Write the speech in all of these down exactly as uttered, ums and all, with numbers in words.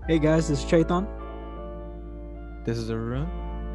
Hey guys, this is Chaitan. This is Arun.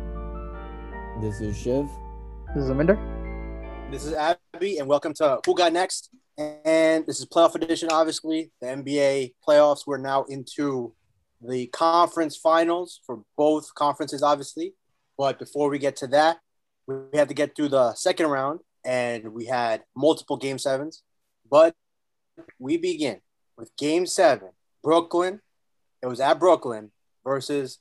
This is Shiv. This is Aminder. This is Abby, and welcome to Who Got Next. And this is playoff edition, obviously. The N B A playoffs. We're now into the conference finals for both conferences, obviously. But before we get to that, we had to get through the second round, and we had multiple game sevens. But we begin with game seven. Brooklyn. It was at Brooklyn versus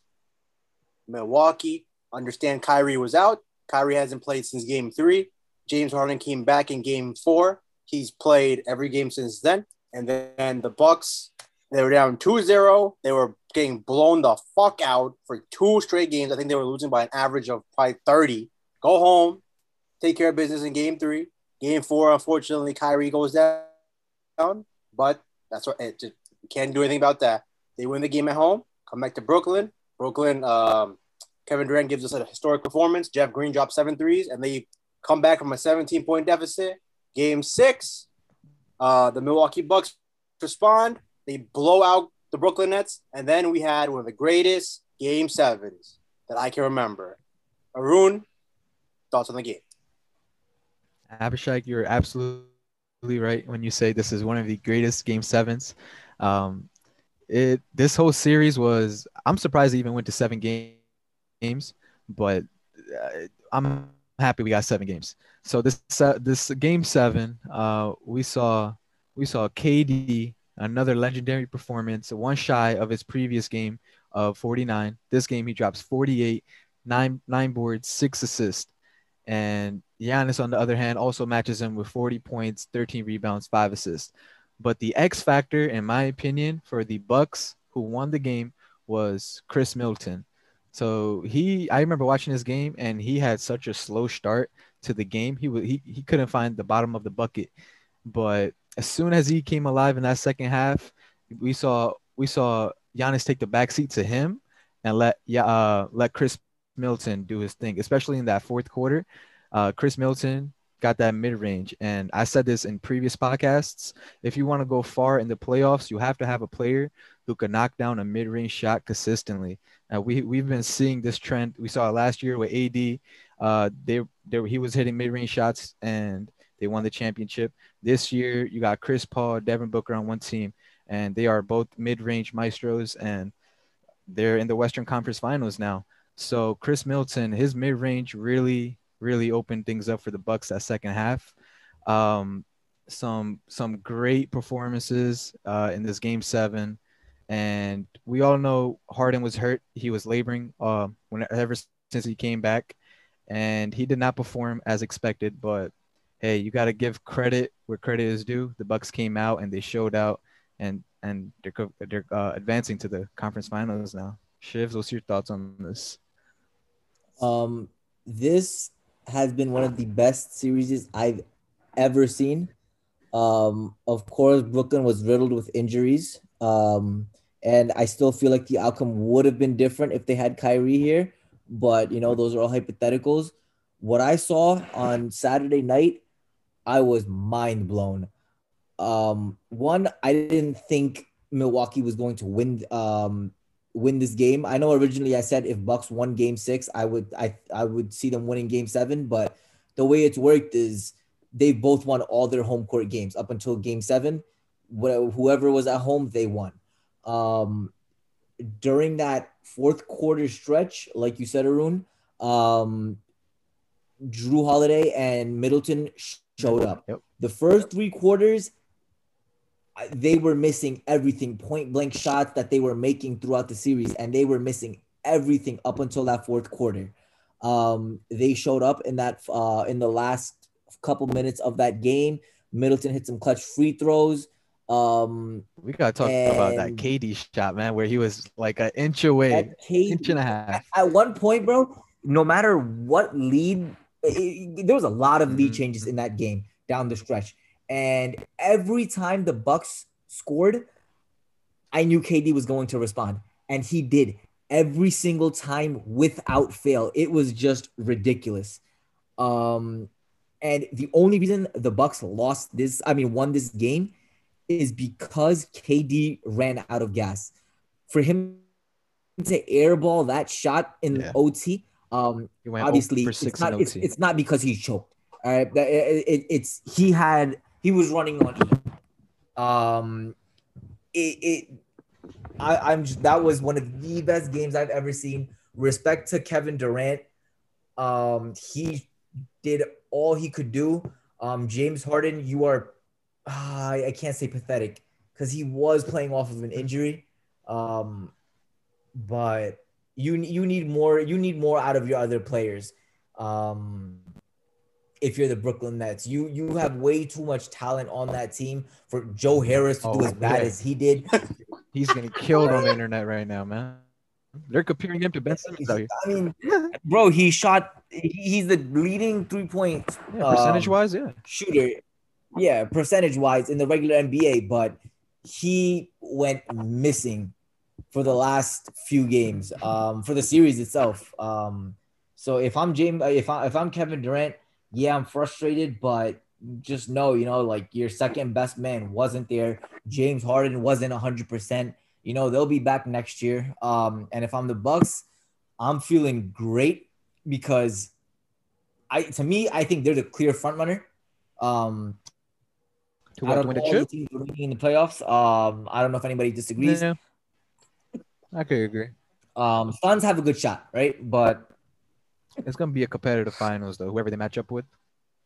Milwaukee. Understand Kyrie was out. Kyrie hasn't played since game three. James Harden came back in game four. He's played every game since then. And then the Bucks, they were down two zero. They were getting blown the fuck out for two straight games. I think they were losing by an average of probably thirty. Go home, take care of business in game three. Game four, unfortunately, Kyrie goes down. But that's what it just, you can't do anything about that. They win the game at home, come back to Brooklyn. Brooklyn, um, Kevin Durant gives us a historic performance. Jeff Green drops seven threes, and they come back from a seventeen-point deficit. Game six, uh, the Milwaukee Bucks respond. They blow out the Brooklyn Nets, and then we had one of the greatest game sevens that I can remember. Arun, thoughts on the game? Abhishek, you're absolutely right when you say this is one of the greatest game sevens. Um, it this whole series was. I'm surprised it even went to seven game, games, but uh, I'm happy we got seven games. So this uh, this game seven, uh, we saw we saw K D, another legendary performance, one shy of his previous game of forty-nine. This game he drops forty-eight, nine nine boards, six assists, and Giannis on the other hand also matches him with forty points, thirteen rebounds, five assists. But the X factor, in my opinion, for the Bucks who won the game was Chris Middleton. So he, I remember watching this game, and he had such a slow start to the game. He was he he couldn't find the bottom of the bucket, but as soon as he came alive in that second half, we saw we saw Giannis take the backseat to him and let yeah uh, let Chris Middleton do his thing, especially in that fourth quarter. Uh, Chris Middleton got that mid range, and I said this in previous podcasts. If you want to go far in the playoffs, you have to have a player who can knock down a mid range shot consistently. Uh, we we've been seeing this trend. We saw it last year with A D. Uh, they, they he was hitting mid range shots and they won the championship. This year, you got Chris Paul, Devin Booker on one team, and they are both mid range maestros, and they're in the Western Conference Finals now. So Chris Middleton, his mid range really really opened things up for the Bucks that second half. Um, some some great performances uh, in this game seven. And we all know Harden was hurt. He was laboring uh, whenever since he came back, and he did not perform as expected. But hey, you got to give credit where credit is due. The Bucks came out and they showed out, and and they're they're uh, advancing to the conference finals now. Shivs, what's your thoughts on this? Um, this has been one of the best series I've ever seen. Um, of course, Brooklyn was riddled with injuries. Um, and I still feel like the outcome would have been different if they had Kyrie here. But, you know, those are all hypotheticals. What I saw on Saturday night, I was mind blown. Um, one, I didn't think Milwaukee was going to win um, win this game. I know originally I said if Bucks won game six, I would I I would see them winning game seven. But the way it's worked is they've both won all their home court games up until game seven. Whoever was at home, they won. Um, during that fourth quarter stretch, like you said, Arun, um, Drew Holiday and Middleton showed up. Yep. The first three quarters, they were missing everything, point blank shots that they were making throughout the series, and they were missing everything up until that fourth quarter. Um, they showed up in that uh, in the last couple minutes of that game. Middleton hit some clutch free throws. Um, we gotta talk about that K D shot, man, where he was like an inch away, K D, inch and a half. At one point, bro, no matter what lead, it, it, there was a lot of lead mm-hmm. changes in that game down the stretch. And every time the Bucks scored, I knew K D was going to respond. And he did every single time without fail. It was just ridiculous. Um, and the only reason the Bucks lost this, I mean, won this game is because K D ran out of gas. For him to airball that shot in Yeah. O T. Um, He went obviously, for it's six not in it's, O T. it's not because he choked. All right, That- it, it, it's he had he was running on E. Um, it, it I, I'm just, that was one of the best games I've ever seen. Respect to Kevin Durant. Um, he did all he could do. Um, James Harden, you are, uh, I can't say pathetic because he was playing off of an injury. Um, but you you need more. You need more out of your other players. Um, if you're the Brooklyn Nets, you you have way too much talent on that team for Joe Harris to do Oh, as bad yeah. as he did. He's getting killed on the internet right now, man. They're comparing him to Ben Simmons out here. I mean, bro, he shot. he- He's the leading three point Yeah, percentage um, wise, yeah. shooter. Yeah, percentage wise in the regular N B A, but he went missing for the last few games, um, for the series itself. Um, so if I'm James, if I if I'm Kevin Durant, yeah, I'm frustrated, but just know, you know, like your second best man wasn't there. James Harden wasn't one hundred percent. You know, they'll be back next year. Um, and if I'm the Bucks, I'm feeling great because I to me, I think they're the clear front runner. Um, To out what, of to win the all the chip? teams remaining in the playoffs, um, I don't know if anybody disagrees. Yeah, I could agree. Um, Suns have a good shot, right? But It's gonna be a competitive finals though. Whoever they match up with.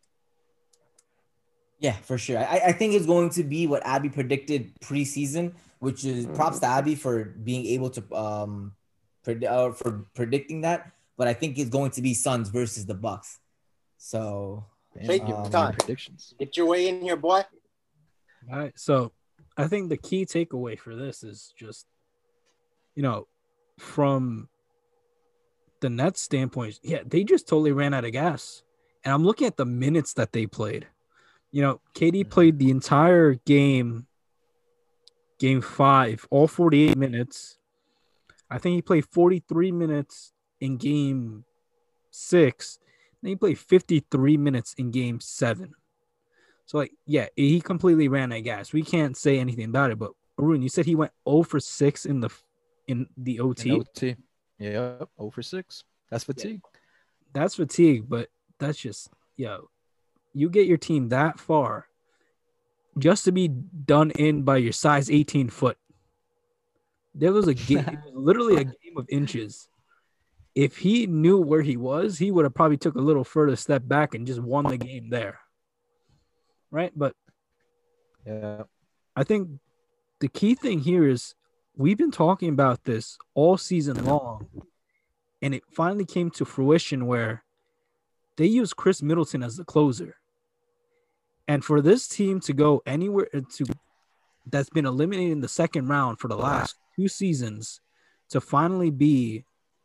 yeah, for sure. I, I think it's going to be what Abby predicted preseason, which is props to Abby for being able to um pred- uh, for predicting that. But I think it's going to be Suns versus the Bucks. So Damn, Take give your me um, time. predictions. Get your way in here, boy. All right. So I think the key takeaway for this is just, you know, from the Nets standpoint, yeah, they just totally ran out of gas. And I'm looking at the minutes that they played. You know, K D played the entire game, game five, all forty-eight minutes. I think he played forty-three minutes in game six. Then he played fifty-three minutes in game seven. So, like, yeah, he completely ran out of gas. We can't say anything about it. But Arun, you said he went zero for six in the in the O T. In O T. Yep, zero for six. That's fatigue. That's fatigue, but that's just, yo, you get your team that far just to be done in by your size eighteen foot. There was a game, it was literally a game of inches. If he knew where he was, he would have probably took a little further step back and just won the game there. Right? But Yeah. I think the key thing here is we've been talking about this all season long, and it finally came to fruition where they use Chris Middleton as the closer. And for this team to go anywhere to that's been eliminated in the second round for the last two seasons to finally be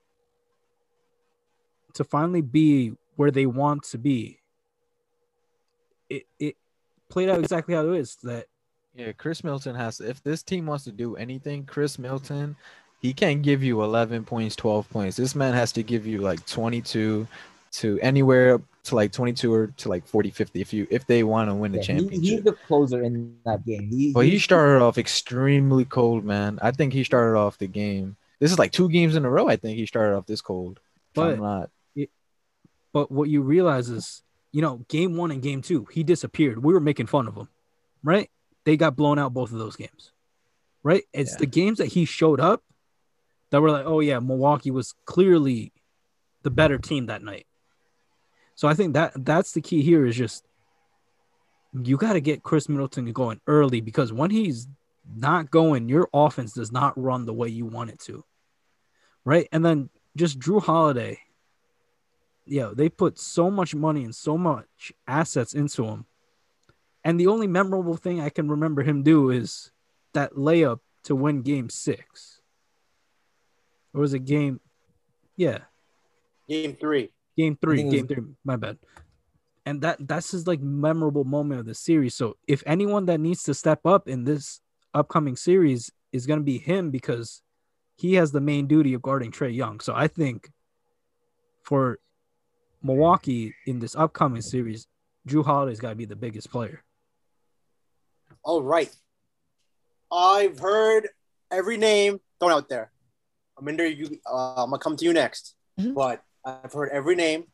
to finally be where they want to be, it, it played out exactly how it is. That Yeah, Chris Middleton has to, if this team wants to do anything, Chris Middleton, he can't give you eleven points, twelve points. This man has to give you like twenty-two to anywhere up to like twenty-two or to like forty, fifty if you if they want to win the yeah, he, championship. he's the closer in that game. He, But he he- started off extremely cold, man. I think he started off the game. This is like two games in a row. I think he started off this cold. If But- I'm not. but what you realize is, you know, game one and game two, he disappeared. We were making fun of him, right? They got blown out both of those games, right? It's Yeah. the games that he showed up that were like, oh yeah, Milwaukee was clearly the better team that night. So I think that that's the key here is just you got to get Chris Middleton going early because when he's not going, your offense does not run the way you want it to, right? And then just Drew Holiday. Yo, they put so much money and so much assets into him. And the only memorable thing I can remember him do is that layup to win game six. Or was it game? Yeah, Game three. game three. think it Game three. My bad. And that that's his like memorable moment of the series. So if anyone that needs to step up in this upcoming series is going to be him because he has the main duty of guarding Trae Young. So I think for Milwaukee in this upcoming series, Drew Holiday's got to be the biggest player. All right. I've heard every name thrown out there. Minder, you, uh, I'm gonna come to you next. Mhm. But I've heard every name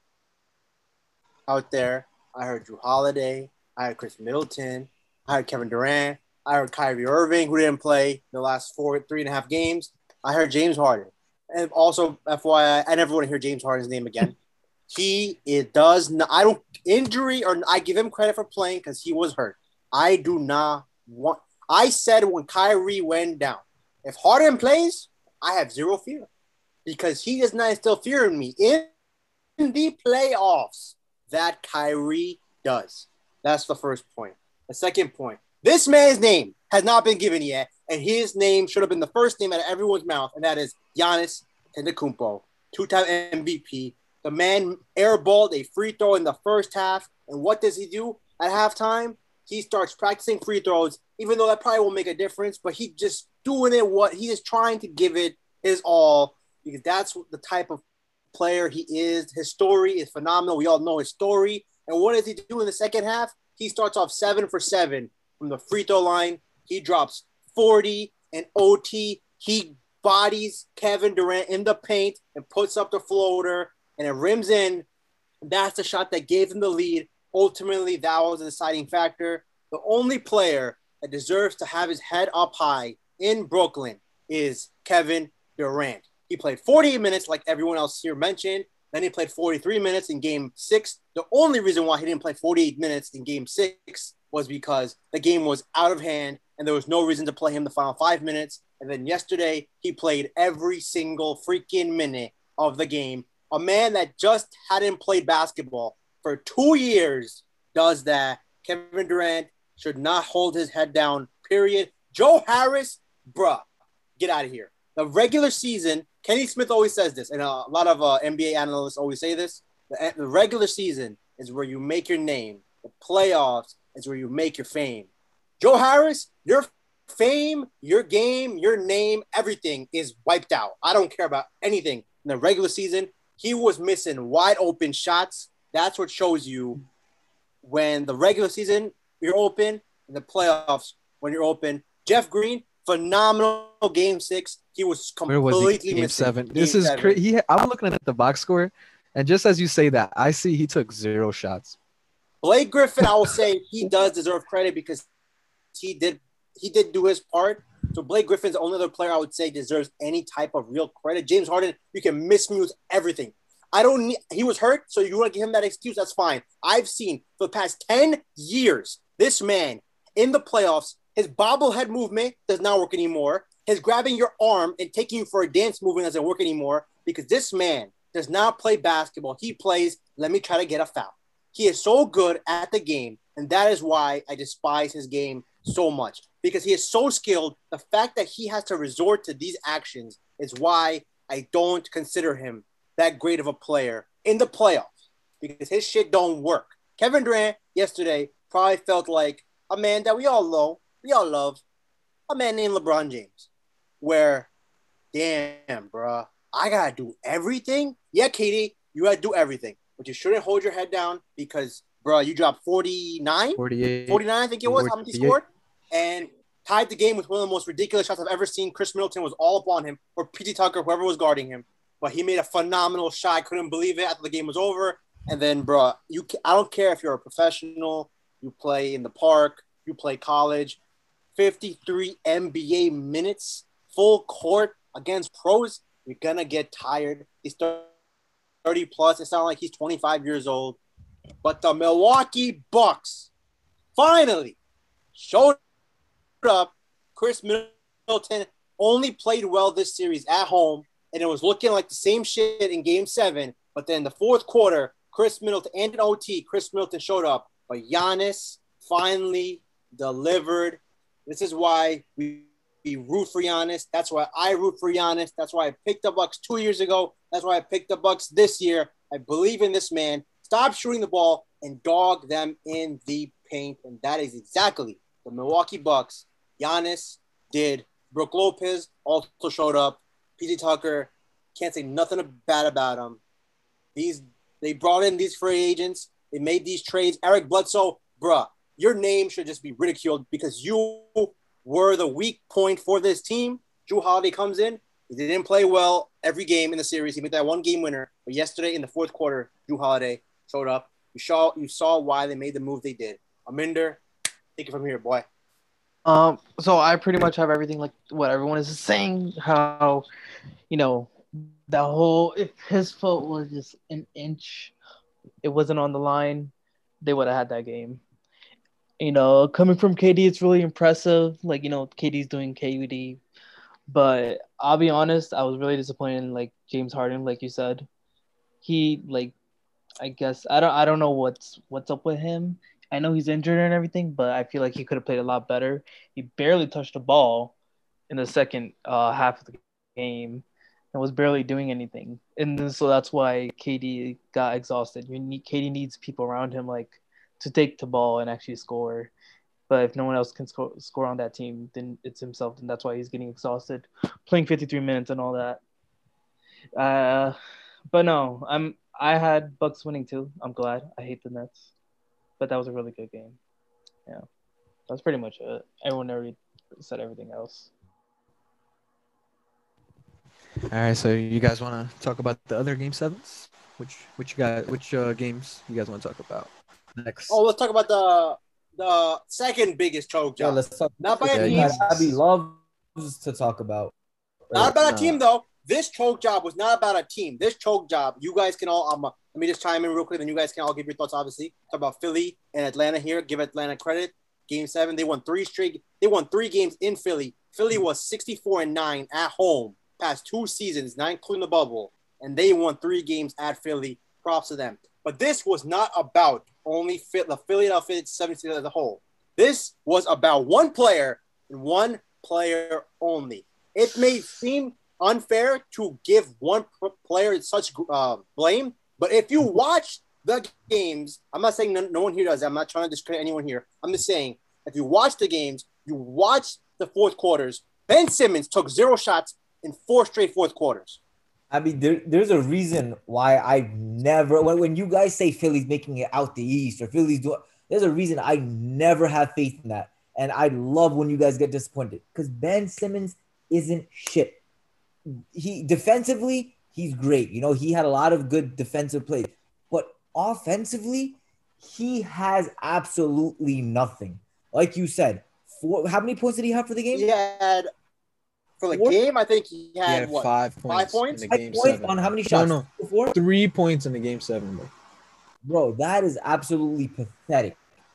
out there. I heard Drew Holiday. I heard Chris Middleton. I heard Kevin Durant. I heard Kyrie Irving, who didn't play the last four, three and a half games. I heard James Harden. And also, F Y I, I never want to hear James Harden's name again. He it does not. I don't injury or I give him credit for playing because he was hurt. I do not want. I said when Kyrie went down, if Harden plays, I have zero fear because he does not instill fear in me in the playoffs that Kyrie does. That's the first point. The second point: this man's name has not been given yet, and his name should have been the first name out of everyone's mouth, and that is Giannis Antetokounmpo, two-time M V P. The man airballed a free throw in the first half, and what does he do at halftime? He starts practicing free throws, even though that probably won't make a difference, but he just doing it what he is trying to give it his all because that's the type of player he is. His story is phenomenal. We all know his story. And what does he do in the second half? He starts off seven for seven from the free throw line. He drops forty and O T. He bodies Kevin Durant in the paint and puts up the floater. And it rims in. That's the shot that gave him the lead. Ultimately, that was the deciding factor. The only player that deserves to have his head up high in Brooklyn is Kevin Durant. He played forty-eight minutes like everyone else here mentioned. Then he played forty-three minutes in game six. The only reason why he didn't play forty-eight minutes in game six was because the game was out of hand and there was no reason to play him the final five minutes. And then yesterday, he played every single freaking minute of the game. A man that just hadn't played basketball for two years does that. Kevin Durant should not hold his head down, period. Joe Harris, bruh, get out of here. The regular season, Kenny Smith always says this, and a lot of uh, N B A analysts always say this. The, the regular season is where you make your name. The playoffs is where you make your fame. Joe Harris, your fame, your game, your name, everything is wiped out. I don't care about anything in the regular season. He was missing wide open shots. That's what shows you when the regular season you're open and the playoffs when you're open. Jeff Green, phenomenal game six. He was completely Where was he? Game missing. seven. Game This is seven. crazy. He, I'm looking at the box score, and just as you say that, I see he took zero shots. Blake Griffin, I will say he does deserve credit because he did he did do his part. So Blake Griffin's the only other player I would say deserves any type of real credit. James Harden, you can mismuse everything. I don't need – he was hurt, so you want to give him that excuse, that's fine. I've seen for the past ten years, this man in the playoffs, his bobblehead movement does not work anymore. His grabbing your arm and taking you for a dance movement doesn't work anymore because this man does not play basketball. He plays, let me try to get a foul. He is so good at the game, and that is why I despise his game so much because he is so skilled. The fact that he has to resort to these actions is why I don't consider him that great of a player in the playoffs because his shit don't work. Kevin Durant yesterday probably felt like a man that we all know, we all love, a man named LeBron James, where, damn, bruh, I got to do everything. Yeah, Katie, you got to do everything, but you shouldn't hold your head down because, bruh, you dropped forty-nine? forty-eight. forty-nine, I think it was, how much he scored, and tied the game with one of the most ridiculous shots I've ever seen. Chris Middleton was all up on him, or P J Tucker, whoever was guarding him. But he made a phenomenal shot. I couldn't believe it after the game was over. And then, bro, you I don't care if you're a professional, you play in the park, you play college, fifty-three N B A minutes, full court against pros, you're going to get tired. He's thirty plus. It's not like he's twenty-five years old. But the Milwaukee Bucks finally showed up. Chris Middleton only played well this series at home. And it was looking like the same shit in game seven. But then the fourth quarter, Chris Middleton and in O T, Chris Middleton showed up. But Giannis finally delivered. This is why we, we root for Giannis. That's why I root for Giannis. That's why I picked the Bucks two years ago. That's why I picked the Bucks this year. I believe in this man. Stop shooting the ball and dog them in the paint. And that is exactly the Milwaukee Bucks. Giannis did. Brook Lopez also showed up. P J Tucker, can't say nothing bad about him. These they brought in these free agents. They made these trades. Eric Bledsoe, bruh, your name should just be ridiculed because you were the weak point for this team. Drew Holiday comes in. He didn't play well every game in the series. He made that one game winner. But yesterday in the fourth quarter, Jrue Holiday showed up. You saw you saw why they made the move they did. Aminder, take it from here, boy. Um, so I pretty much have everything like what everyone is saying. How, you know, the whole if his foot was just an inch, it wasn't on the line, they would have had that game. You know, coming from K D, it's really impressive. Like, you know, K D's doing K U D. But I'll be honest, I was really disappointed in like James Harden, like you said. He like I guess I don't I don't know what's what's up with him. I know he's injured and everything, but I feel like he could have played a lot better. He barely touched the ball in the second uh, half of the game and was barely doing anything. And then, so that's why K D got exhausted. You need K D needs people around him like to take the ball and actually score. But if no one else can score, score on that team, then it's himself, and that's why he's getting exhausted, playing fifty-three minutes and all that. Uh, but no, I'm I had Bucks winning too. I'm glad. I hate the Nets, but that was a really good game. Yeah, that's pretty much it. Everyone already said everything else. All right, so you guys want to talk about the other game sevens? Which which you got? Which uh, games you guys want to talk about next? Oh, let's talk about the the second biggest choke Yeah, job. let's talk. Not by Yeah, a team. yes. Abby loves to talk about. Not about a Nah. team, though. This choke job was not about a team. This choke job, you guys can all, um, let me just chime in real quick, and you guys can all give your thoughts, obviously. Talk about Philly and Atlanta here. Give Atlanta credit. Game seven, they won three straight. They won three games in Philly. Philly was sixty-four and nine at home past two seasons, not including the bubble, and they won three games at Philly. Props to them. But this was not about only the Philadelphia seventy-sixers as a whole. This was about one player and one player only. It may seem unfair to give one player such uh, blame, but if you watch the games, I'm not saying no, no one here does. I'm not trying to discredit anyone here. I'm just saying if you watch the games, you watch the fourth quarters. Ben Simmons took zero shots in four straight fourth quarters. I mean, there, there's a reason why I never when, when you guys say Philly's making it out the East or Philly's doing. There's a reason I never have faith in that, and I love when you guys get disappointed because Ben Simmons isn't shit. He defensively, he's great. You know, he had a lot of good defensive plays, but offensively, he has absolutely nothing. Like you said, four. How many points did he have for the game? He had for the Four? game. I think he had, He had what five points. Five points? in the Five game points seven. on how many No, shots? no, Four? three points in the game seven, bro. Bro, that is absolutely pathetic.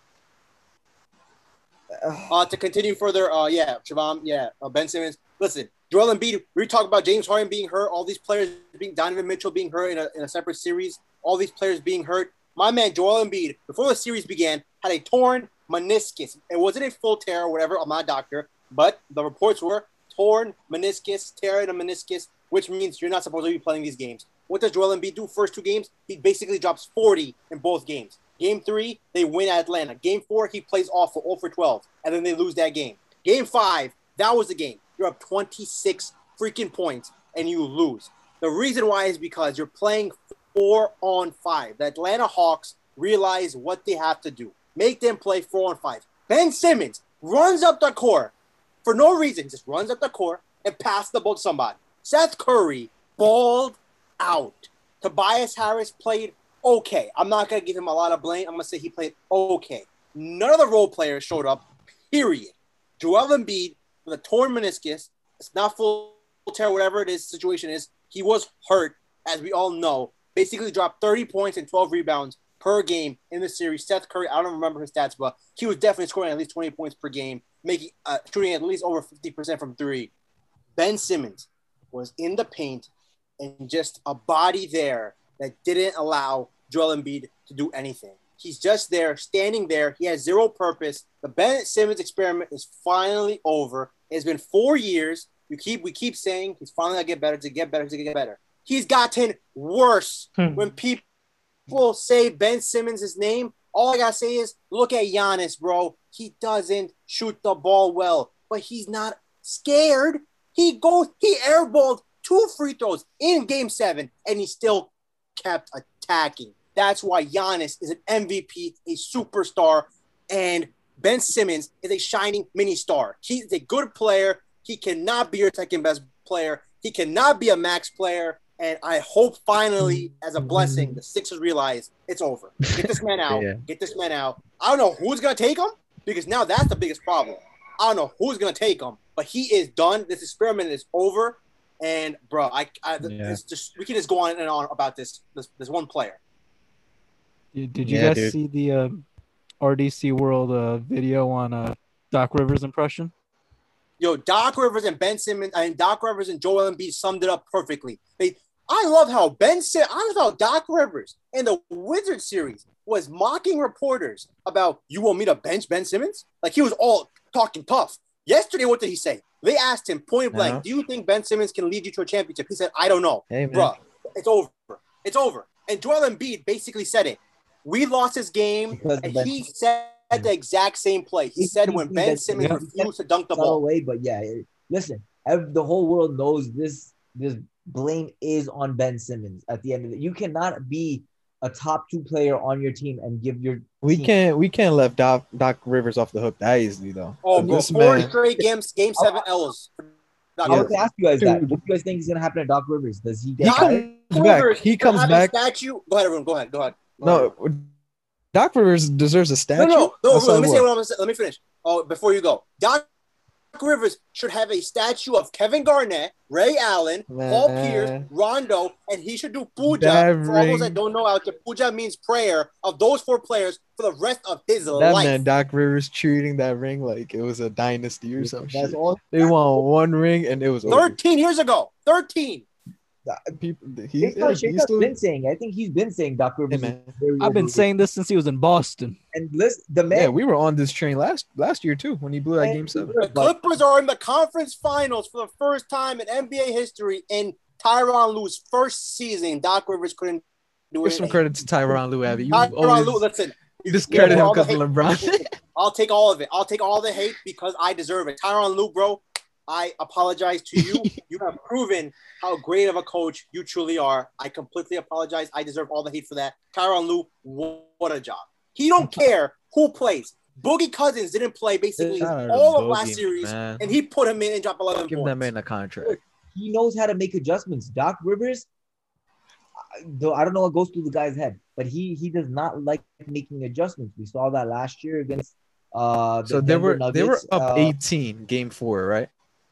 Uh, to continue further, uh, yeah, Siobhan, yeah, uh, Ben Simmons. Listen, Joel Embiid, we talk about James Harden being hurt, all these players being, Donovan Mitchell being hurt in a, in a separate series, all these players being hurt. My man, Joel Embiid, before the series began, had a torn meniscus. It wasn't a full tear or whatever, I'm not a doctor, but the reports were torn meniscus, tear in a meniscus, which means you're not supposed to be playing these games. What does Joel Embiid do first two games? He basically drops forty in both games. Game three, they win at Atlanta. Game four, he plays awful, zero for twelve, and then they lose that game. Game five, that was the game. You're up twenty-six freaking points, and you lose. The reason why is because you're playing four on five. The Atlanta Hawks realize what they have to do. Make them play four on five. Ben Simmons runs up the court for no reason. Just runs up the court and passes the ball to somebody. Seth Curry balled out. Tobias Harris played okay. I'm not going to give him a lot of blame. I'm going to say he played okay. None of the role players showed up, period. Joel Embiid with a torn meniscus, it's not full tear, whatever it is, situation is, he was hurt, as we all know. Basically dropped thirty points and twelve rebounds per game in the series. Seth Curry, I don't remember his stats, but he was definitely scoring at least twenty points per game, making uh, shooting at least over fifty percent from three. Ben Simmons was in the paint and just a body there that didn't allow Joel Embiid to do anything. He's just there, standing there. He has zero purpose. The Ben Simmons experiment is finally over. It's been four years. You keep we keep saying he's finally gonna get better, to get better, to get better. He's gotten worse. Hmm. When people say Ben Simmons' name, all I gotta say is look at Giannis, bro. He doesn't shoot the ball well, but he's not scared. He goes, he airballed two free throws in game seven, and he still kept attacking. That's why Giannis is an M V P, a superstar, and Ben Simmons is a shining mini star. He's a good player. He cannot be your second best player. He cannot be a max player. And I hope finally, as a blessing, the Sixers realize it's over. Get this man out. Yeah. Get this man out. I don't know who's going to take him because now that's the biggest problem. I don't know who's going to take him, but he is done. This experiment is over. And, bro, I, I Yeah. it's just we can just go on and on about this this, this one player. Did did you Yeah, guys dude. see the uh, R D C World uh, video on uh, Doc Rivers' impression? Yo, Doc Rivers and Ben Simmons, and Doc Rivers and Joel Embiid summed it up perfectly. They, I love how Ben Sim, I love how Doc Rivers in the Wizards series was mocking reporters about you want me to bench Ben Simmons? Like he was all talking tough. Yesterday, what did he say? They asked him point blank, Yeah. "Do you think Ben Simmons can lead you to a championship?" He said, "I don't know, Hey, man. bruh. It's over. It's over." And Joel Embiid basically said it. We lost his game, Because of and Ben- he said the exact same play. He He- said he- when he Ben said- Simmons yeah. refused to dunk the subtle ball. way, but yeah, it- listen, ev- the whole world knows this. This blame is on Ben Simmons. At the end of it, you cannot be a top two player on your team and give your We team- can't we can't let Doc Doc Rivers off the hook that easily though. Oh, bro, This four man- straight games, game seven L's. I Doc want Rivers. to ask you guys that. Dude. What do you guys think is going to happen to Doc Rivers? Does he He get Doc fired? comes back. Rivers He should comes have back. A statue. Go ahead, everyone. Go ahead. Go ahead. Go ahead. No, Doc Rivers deserves a statue. no, no, no. Outside Let me of say what? what I'm gonna say. Let me finish. Oh, before you go, Doc Rivers should have a statue of Kevin Garnett, Ray Allen, Paul Man. Pierce, Rondo, and he should do puja. That For all those ring- that don't know out there, puja means prayer of those four players for the rest of his That life. man Doc Rivers treating that ring like it was a dynasty or some That's shit. all. They won one ring and it was over. Thirteen years ago. Thirteen. People, he, Shayta's yeah, he's still, been saying. I think he's been saying Doc Rivers. Hey, is man. very I've been overrated. saying this since he was in Boston. And listen, the man. yeah, we were on this train last last year too when he blew that man, game seven. The Clippers are in the conference finals for the first time in N B A history in Tyronn Lue's first season. Doc Rivers couldn't do Give it. some credit to Tyronn Lue, Abby. You Tyronn always Lue, listen. you- discredit yeah, him all the because of hate- LeBron. I'll take all of it. I'll take all the hate because I deserve it. Tyronn Lue, bro, I apologize to you. You have proven how great of a coach you truly are. I completely apologize. I deserve all the hate for that. Tyronn Lue, wh- what a job. He don't care who plays. Boogie Cousins didn't play basically Shout out to all of Boogie, last series, man. and he put him in and dropped eleven Give points. that man a contract. He knows how to make adjustments. Doc Rivers, I- though I don't know what goes through the guy's head, but he he does not like making adjustments. We saw that last year against uh. The So they Denver were they were Nuggets, up uh, eighteen, game four, right?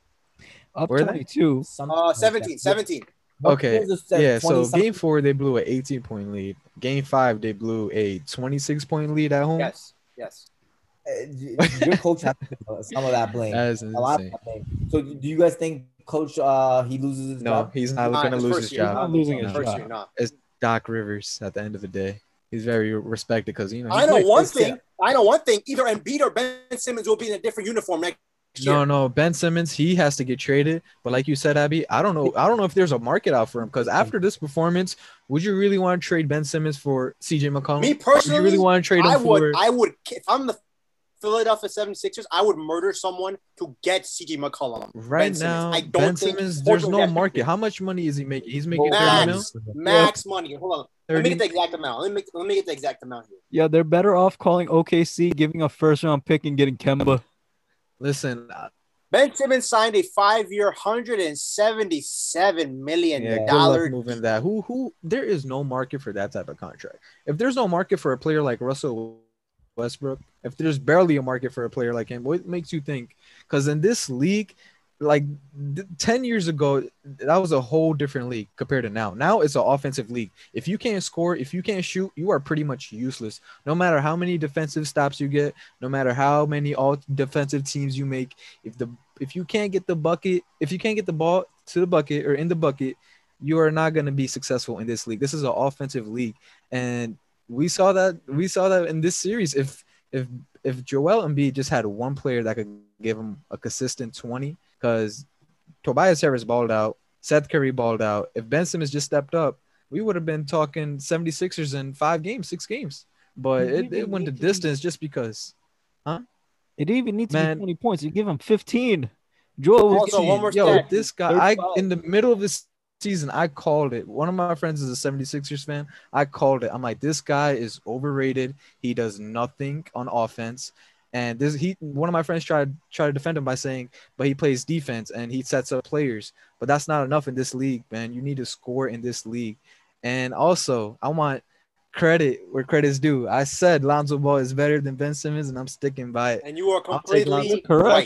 Up Were they? twenty-two. something Uh, like seventeen, that. seventeen. Okay, It was a yeah. So twenty something. game four they blew an eighteen point lead. Game five they blew a twenty-six point lead at home. Yes, yes. Uh, your coach has to take some of that blame. That is A lot of insane. that blame. So do you guys think Coach uh he loses his No, job? he's not Not gonna his lose first his year, job. Not losing his First job. year, no. It's Doc Rivers at the end of the day. He's very respected because you know. I he know played one first thing. year. I know one thing. Either Embiid or Ben Simmons will be in a different uniform next year. No, no, Ben Simmons, he has to get traded. But like you said, Abby, I don't know. I don't know if there's a market out for him because after this performance, would you really want to trade Ben Simmons for C J McCollum? Me Would personally, you really want to trade him I would, for? I would, if I'm the Philadelphia seventy-sixers, I would murder someone to get C J McCollum. Right Ben Simmons. now, I don't Ben think Simmons, there's Portland no has- market. How much money is he making? He's making Well, thirty mil. Max, max money. Hold on. Let me thirty. get the exact amount. Let me make, let me get the exact amount here. Yeah, they're better off calling O K C, giving a first round pick, and getting Kemba. Listen, uh, Ben Simmons signed a five-year, one hundred seventy-seven million yeah, good luck dollar. moving that. Who, who? There is no market for that type of contract. If there's no market for a player like Russell Westbrook, if there's barely a market for a player like him, what makes you think? Because in this league, like th- ten years ago, that was a whole different league compared to now. Now it's an offensive league. If you can't score, if you can't shoot, you are pretty much useless. No matter how many defensive stops you get, no matter how many all defensive teams you make, if the if you can't get the bucket, if you can't get the ball to the bucket or in the bucket, you are not going to be successful in this league. This is an offensive league, and we saw that we saw that in this series. If if if Joel Embiid just had one player that could give him a consistent twenty, because Tobias Harris balled out, Seth Curry balled out. If Ben Simmons just stepped up, we would have been talking seventy-sixers in five games, six games. But it, it went the distance just because. It didn't even need to Man. be twenty points. You give him fifteen. Joel was Also, getting- one more Yo, stat. this guy, I thirty-five. in the middle of this season, I called it. One of my friends is a seventy-sixers fan. I called it. I'm like, this guy is overrated. He does nothing on offense. And this he one of my friends tried tried to defend him by saying, but he plays defense and he sets up players. But that's not enough in this league, man. You need to score in this league. And also, I want credit where credit's due. I said Lonzo Ball is better than Ben Simmons, and I'm sticking by it. And you are I'll take completely Lonzo- Correct. right.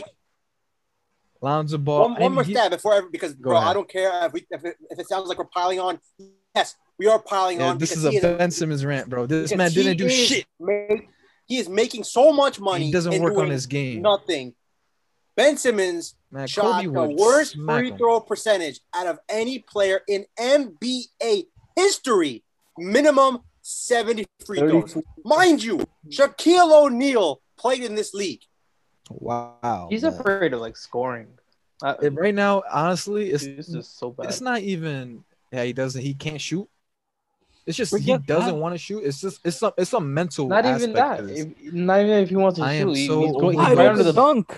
Lonzo Ball. One, one and more he- stab before every, because Go bro, ahead. I don't care if, we, if, it, if it sounds like we're piling on. Yes, we are piling Yeah, on. this because is a he Ben Simmons rant, bro. This because man he didn't do is shit. make- he is making so much money. He doesn't and work on doing his game. Nothing. Ben Simmons Man, shot Kobe the would worst smack free him. throw percentage out of any player in N B A history. Minimum seventy free throws. thirty-four. Mind you, Shaquille O'Neal played in this league. Wow. He's man. afraid of like scoring. Uh, It- right now, honestly, it's It's just so bad. it's not even yeah he doesn't he can't shoot. It's just Forget he doesn't that. want to shoot. It's just it's some it's some mental Not even aspect that. to this. If, not even if he wants to I shoot. am he- so he's going, over he's it. right I under the the. dunk.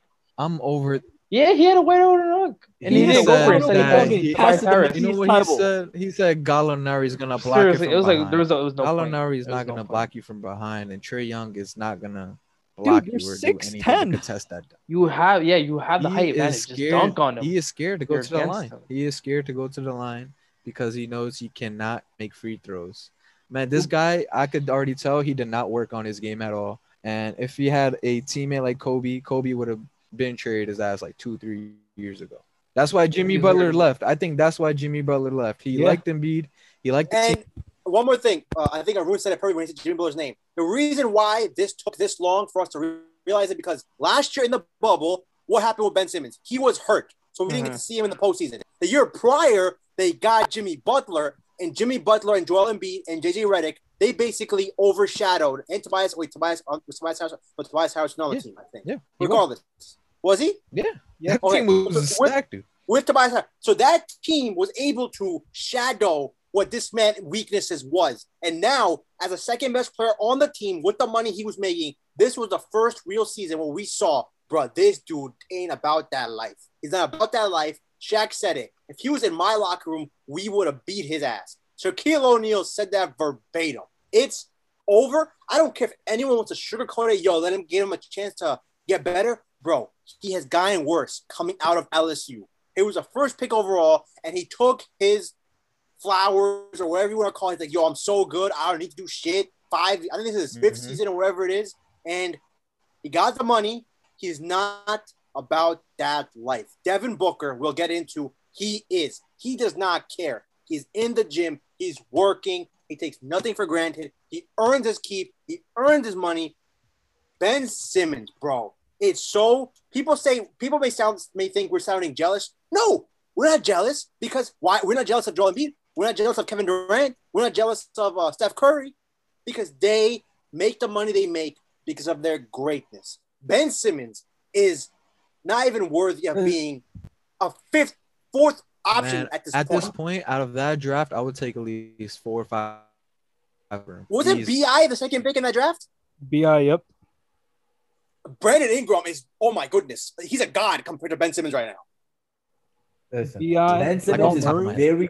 I'm over it. Yeah, he had a wide open dunk, and He he, didn't go said for it. Instead, he that called he- Tobias Harris. You know what he said? He said Gallinari is gonna block Seriously, it it from was behind. like there was, a, it was no point. Gallinari is There was not no gonna point. block you from behind, and Trey Young is not gonna block you're you or do six anything ten. to contest that. You have, yeah, you have the He height is advantage. Just scared- dunk on him. He is scared to go You're to the against line. him. He is scared to go to the line because he knows he cannot make free throws. Man, this guy, I could already tell he did not work on his game at all. And if he had a teammate like Kobe, Kobe would have been traded his ass like two, three years ago. That's why Jimmy He's Butler very- left. I think that's why Jimmy Butler left. He Yeah. liked Embiid. He liked the team. And one more thing, uh, I think Arun said it perfectly when he said Jimmy Butler's name. The reason why this took this long for us to re- realize it because last year in the bubble, what happened with Ben Simmons? He was hurt, so we didn't get to see him in the postseason. The year prior, they got Jimmy Butler, and Jimmy Butler and Joel Embiid and J J Redick, they basically overshadowed. And Tobias, wait, Tobias, uh, was Tobias Harris, but Tobias Harris was not on the Yeah. team, I think. Yeah, he was. Regardless, was he? Yeah, that Okay. team was a With- stack, dude. with Tobias Harris. So that team was able to shadow what this man's weaknesses was. And now, as a second best player on the team with the money he was making, this was the first real season where we saw, bro, this dude ain't about that life. He's not about that life. Shaq said it. If he was in my locker room, we would have beat his ass. Shaquille O'Neal said that verbatim. It's over. I don't care if anyone wants to sugarcoat it. Yo, let him give him a chance to get better. Bro, he has gotten worse coming out of L S U. He was a first pick overall, and he took his flowers or whatever you want to call it. He's like, yo, I'm so good. I don't need to do shit. Five, I think this is his fifth Mhm. season or whatever it is. And he got the money. He's not about that life. Devin Booker, we'll get into, he is. He does not care. He's in the gym. He's working. He takes nothing for granted. He earns his keep. He earns his money. Ben Simmons, bro. It's so people say people may sound may think we're sounding jealous. No, we're not jealous because why? We're not jealous of Joel Embiid. We're not jealous of Kevin Durant. We're not jealous of uh, Steph Curry because they make the money they make because of their greatness. Ben Simmons is not even worthy of being a fifth, fourth option Man, at this at point. this point, out of that draft, I would take at least four or five. for him. Was it He's- B I the second pick in that draft? B I, yep. Brandon Ingram is, oh my goodness, he's a god compared to Ben Simmons right now. Listen, B I, Ben Jamal Simmons is Murray. very.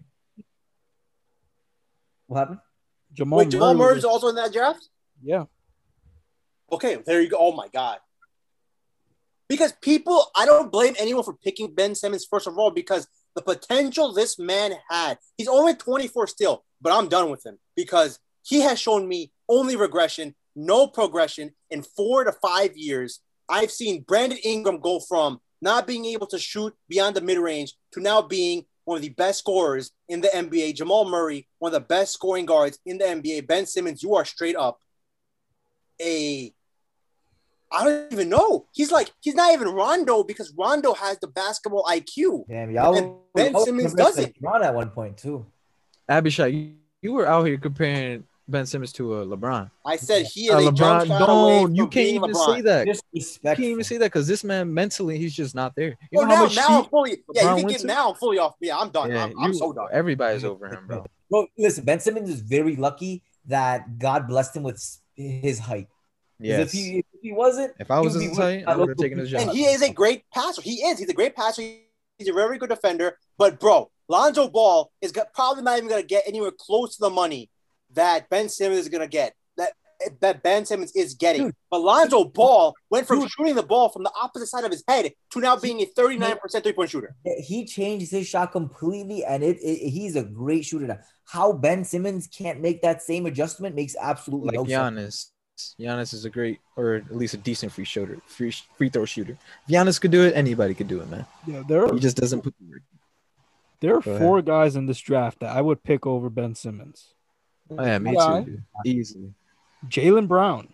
What happened? Jamal Wait, Jamal Murray Murray's was- also in that draft? Yeah. Okay, there you go. Oh my God. Because people, I don't blame anyone for picking Ben Simmons first of all, because the potential this man had, he's only twenty-four still, but I'm done with him because he has shown me only regression, no progression in four to five years. I've seen Brandon Ingram go from not being able to shoot beyond the mid-range to now being one of the best scorers in the N B A. Jamal Murray, one of the best scoring guards in the N B A. Ben Simmons, you are straight up a I don't even know. He's like, he's not even Rondo because Rondo has the basketball I Q. Damn, y'all. And Ben y'all Simmons remember doesn't. LeBron at one point too. Abishai, you, you were out here comparing Ben Simmons to a LeBron. I said he is Uh, a jump LeBron, shot away don't. from You can't being even LeBron. say that. You Disrespectful. can't even say that because this man mentally, he's just not there. You Oh, know how now, much now I'm heat- fully. Yeah, LeBron you can went get to? now. I'm fully off. Yeah, I'm done. Yeah, I'm, I'm you- so done. Everybody's over him, bro. Bro, listen, Ben Simmons is very lucky that God blessed him with his height. 'Cause Yes. If he if he wasn't, If I was he would his be height, I would have taken his job. And he is a great passer. He is. He's a great passer. He's a very good defender. But bro, Lonzo Ball is got, probably not even going to get anywhere close to the money that Ben Simmons is going to get. That that Ben Simmons is getting. Dude. But Lonzo Ball went from Dude. shooting the ball from the opposite side of his head to now being a thirty-nine percent three-point shooter. He changed his shot completely, and it, it he's a great shooter now. How Ben Simmons can't make that same adjustment makes absolutely Like no sense. Giannis. Giannis is a great, or at least a decent free shooter, free free throw shooter. If Giannis could do it, anybody could do it, man. Yeah, there are, He just doesn't put the work. there are Go ahead. four guys in this draft that I would pick over Ben Simmons. Oh, yeah, me Yeah. too, dude. Easily. Jalen Brown.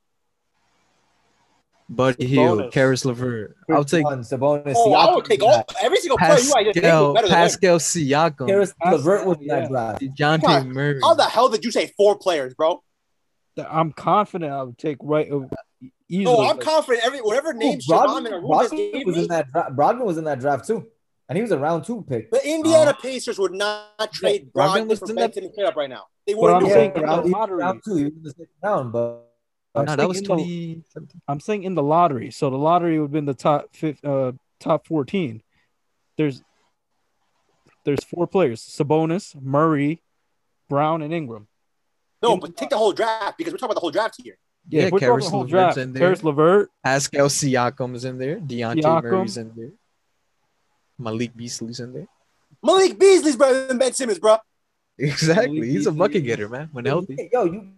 Buddy Hield, Sabonis. Karis LeVert. I'll take Sabonis, Sabonis, Oh, I would Siakam take was in all that. every single player you I just named Pascal, was better than him. Pascal Siakam, Karis LeVert was in Yeah. that draft. DeJounte Come on. Murray. How the hell did you say four players, bro? That I'm confident I would take right uh, easily. No, I'm like, confident. Every whatever name Brogdon, Shabam and Arun just Brogdon gave was me, in that draft. Brogdon was in that draft too, and he was a round two pick. the Indiana Uh, Pacers would not trade Brogdon Brogdon was for in Ben that- Simmons straight up right now. They But wouldn't I'm do saying it. in round, the he was lottery. round two. He was in the second round, but Oh, no, that was in the- twenty. I'm saying in the lottery. So the lottery would have been the top fifth, uh, top fourteen. There's there's four players: Sabonis, Murray, Brown, and Ingram. No, but take the whole draft because we're talking about the whole draft here. Yeah, Yeah, if we're talking Karis the whole LeVert's draft. in there. Karis LeVert, Pascal Siakam's in there. Deontay Siakam. Murray's in there. Malik Beasley's in there. Malik Beasley's better than Ben Simmons, bro. Exactly. Malik He's a Beasley. bucket getter, man. When healthy. yo, you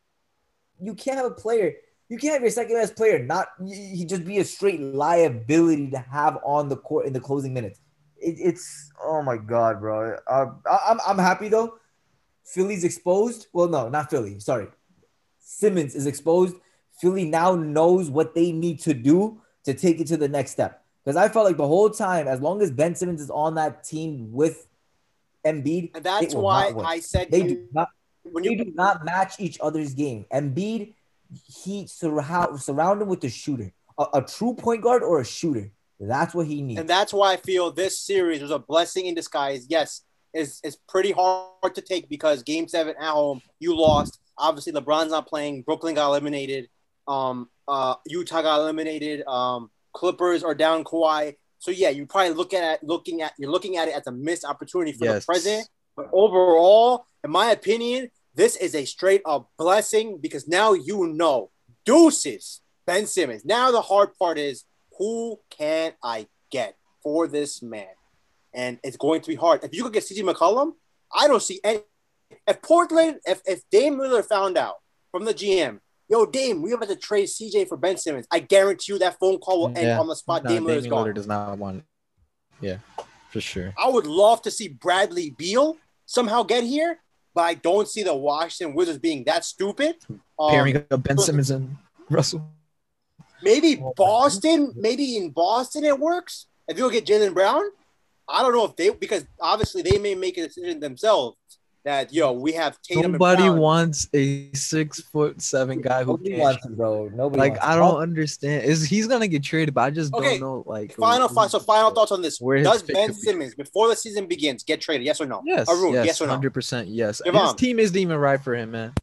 you can't have a player. You can't have your second best player not he just be a straight liability to have on the court in the closing minutes. It, it's oh my god, bro. Uh, I, I'm I'm happy though. Philly's exposed. Well, no, not Philly. Sorry, Simmons is exposed. Philly now knows what they need to do to take it to the next step. Because I felt like the whole time, as long as Ben Simmons is on that team with Embiid, And that's it will why not work. I said They you- do not. when They you do not match each other's game. Embiid, he surround surround him with a shooter, a, a true point guard or a shooter. That's what he needs. and that's why I feel this series was a blessing in disguise. Yes, it's, it's pretty hard to take because game seven at home, you lost. Obviously, LeBron's not playing. Brooklyn got eliminated. Um, uh, Utah got eliminated. Um, Clippers are down Kawhi. So yeah, you probably look at looking at you're looking at it as a missed opportunity for Yes. the president. But overall, in my opinion, this is a straight up blessing because now you know deuces Ben Simmons. Now the hard part is who can I get for this man? And it's going to be hard. If you could get C J McCollum, I don't see any. If Portland, if, if Dame Lillard found out from the G M, yo, Dame, we have to trade C J for Ben Simmons, I guarantee you that phone call will end Yeah. on the spot. Nah, Dame Lillard's Damian gone. Lillard does not want it. Yeah, for sure. I would love to see Bradley Beal somehow get here, but I don't see the Washington Wizards being that stupid. Um, Pairing up Ben Simmons and Russell. maybe Boston, maybe in Boston it works. If you'll get Jalen Brown, I don't know if they because obviously they may make a decision themselves that yo we have Tatum. Nobody and Brown. wants a six foot seven guy who Nobody can't. wants him, bro. Nobody Like wants I him. don't understand. Is he's gonna get traded? But I just Okay, don't know. Like Final, who- final, so final thoughts on this. Where his Does fit Ben could be. Simmons before the season begins get traded? Yes or no? Yes, Arun, yes, yes or no? hundred percent. Yes. Javon. His team isn't even right for him, man.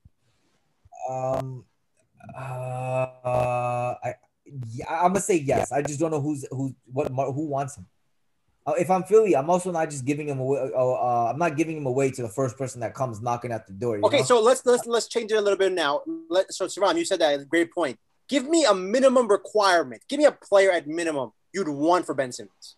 Um, uh, I, yeah, I'm gonna say yes. I just don't know who's who, what, who wants him. Uh, if I'm Philly, I'm also not just giving him away. Uh, uh, I'm not giving him away to the first person that comes knocking at the door. you Okay, know? so let's let's let's change it a little bit now. Let so Saran, you said that great point. Give me a minimum requirement. Give me a player at minimum you'd want for Ben Simmons.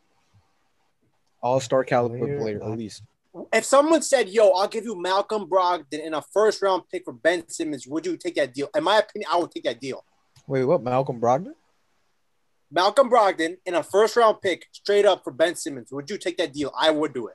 All star caliber Player, player uh, at least. If someone said, "Yo, I'll give you Malcolm Brogdon in a first round pick for Ben Simmons," would you take that deal? In my opinion, I would take that deal. Wait, what? Malcolm Brogdon? Malcolm Brogdon in a first round pick straight up for Ben Simmons. Would you take that deal? I would do it.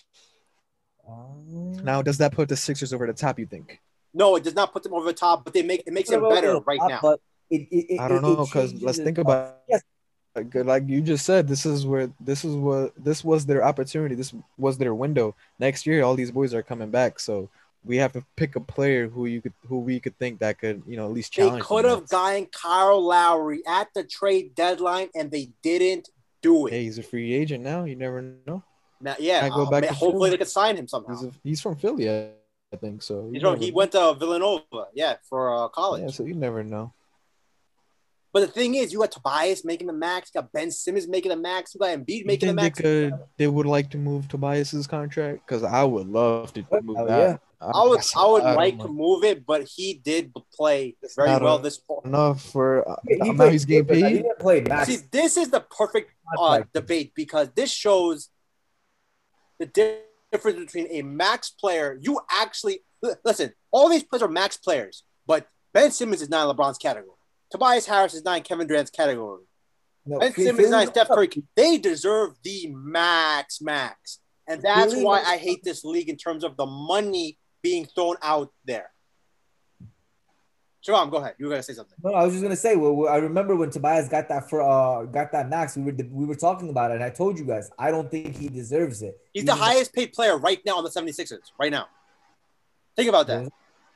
Um, Now, does that put the Sixers over the top? You think? No, it does not put them over the top, but they make it makes Put him him over better the right top, now. But it, it, it, I don't it- know it because changes let's it. think about Yes. like, like you just said. This is where this is what this was their opportunity. This was their window. Next year, all these boys are coming back, so we have to pick a player who you could who we could think that could you know at least They challenge. could them. have gotten Kyle Lowry at the trade deadline, and they didn't do it. Hey, he's a free agent now. You never know. Now, yeah, I go uh, back ma- to hopefully Philly. they could sign him somehow. He's a, he's from Philly, I, I think so. You You know, never he know. went to Villanova, yeah, for uh, college. Yeah, so you never know. But the thing is, you got Tobias making the max, you got Ben Simmons making the max, you got Embiid You making the think they max. could? They would like to move Tobias's contract because I would love to move Oh, that. yeah. I would, That's a I would lot of like to money. move it, but he did play It's very not well a- this fall. enough for uh, He the amount played he's getting good, but He paid. didn't play max. See, this is the perfect uh, Contract. debate because this shows the di- difference between a max player. You actually li- listen. All these players are max players, but Ben Simmons is not in LeBron's category. Tobias Harris is not in Kevin Durant's category. No, Ben Philly- Simmons is not in Philly- Steph Curry. They deserve the max, max, and that's Philly- why I hate this league in terms of the money being thrown out there. Jerome, go ahead. You were gonna say something. No, I was just gonna say. Well, well, I remember when Tobias got that for uh got that max. We were we were talking about it, and I told you guys I don't think he deserves it. He's the Even- highest paid player right now on the 76ers. Right now, think about that.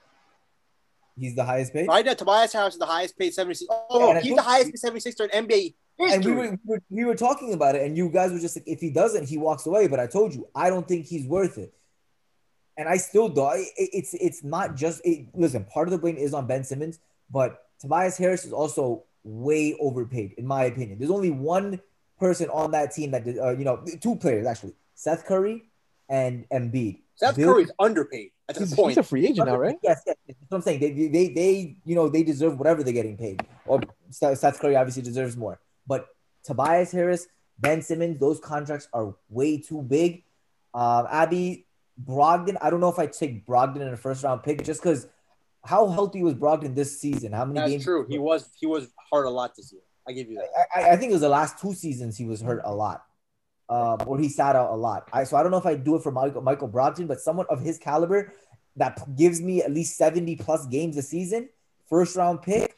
He's the highest paid. Right now, Tobias Harris is the highest paid 76. Yeah, Oh, and I he's told the you- highest paid 76er in N B A history. And we were, we were we were talking about it, and you guys were just like, if he doesn't, he walks away. But I told you, I don't think he's worth it. And I still do. It, it's it's not just it, listen. Part of the blame is on Ben Simmons, but Tobias Harris is also way overpaid, in my opinion. There's only one person on that team that did, uh, you know, two players actually, Seth Curry and Embiid. Seth Bill- Curry's underpaid at this He's, point. he's a free agent now, right? Yes, yes. That's what I'm saying. They, they, they, you know, they deserve whatever they're getting paid. Or Seth Seth Curry obviously deserves more. But Tobias Harris, Ben Simmons, those contracts are way too big. Um, Abby Brogdon, I don't know if I take Brogdon in a first round pick just because how healthy was Brogdon this season? How many That's games? true. He was he was hurt a lot this year. I give you that. I, I think it was the last two seasons he was hurt a lot, um, or he sat out a lot. I so I don't know if I do it for Michael Michael Brogdon, but someone of his caliber that gives me at least seventy plus games a season, first round pick.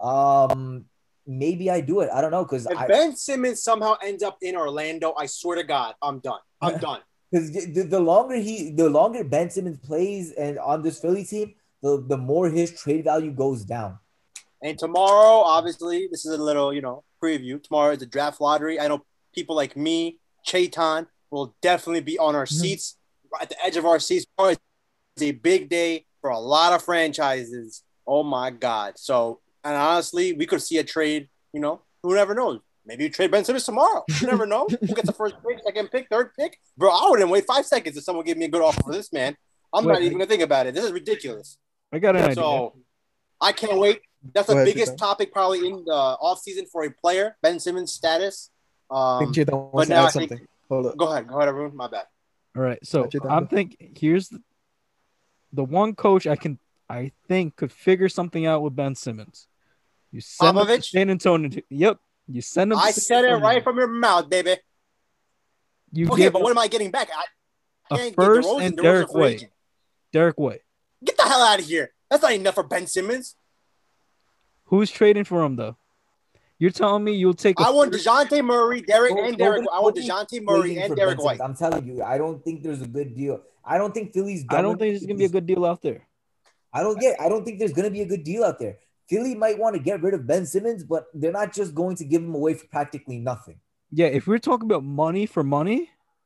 Um, maybe I do it. I don't know because If I Ben Simmons somehow ends up in Orlando, I swear to God, I'm done. I'm done. because the, the longer he the longer Ben Simmons plays and on this Philly team, the the more his trade value goes down. And tomorrow, obviously, this is a little, you know, preview. Tomorrow is the draft lottery. I know people like me, Chaitan, will definitely be on our seats, at the edge of our seats. Tomorrow is a big day for a lot of franchises. Oh, my God. So, and honestly, we could see a trade, you know, who never knows? Maybe you trade Ben Simmons tomorrow. You never know. Who gets the first pick, second pick, third pick? Bro, I wouldn't wait five seconds if someone gave me a good offer for this, man. I'm Wait, not even going to think about it. This is ridiculous. I got an idea. So I can't wait. That's Go the ahead, biggest Chaitan. topic probably in the offseason for a player, Ben Simmons' status. I Um, think Chaitan but wants to now add I think, something. Hold up. go ahead. Go ahead, everyone. My bad. All right, so Got you, I'm Thunder. thinking here's the, the one coach I can I think could figure something out with Ben Simmons. You send him to Popovich? San Antonio. Yep, you send him. To I San said it Antonio. right from your mouth, baby. You Okay, give but up what am I getting back? I a can't get first DeRozan. and DeRozan's a Derek free White. agent. Derek White. Get the hell out of here. That's not enough for Ben Simmons. Who's trading for him though? You're telling me you'll take. a I want first- DeJounte Murray, Derek, No- and Derek. nobody- I want nobody DeJounte Murray Waiting and for Derek Ben White. Simmons. I'm telling you, I don't think there's a good deal. I don't think Philly's. I don't dumb think enough there's gonna be a good deal out there. I don't get. I don't think there's going to be a good deal out there. Philly might want to get rid of Ben Simmons, but they're not just going to give him away for practically nothing. Yeah, if we're talking about money for money,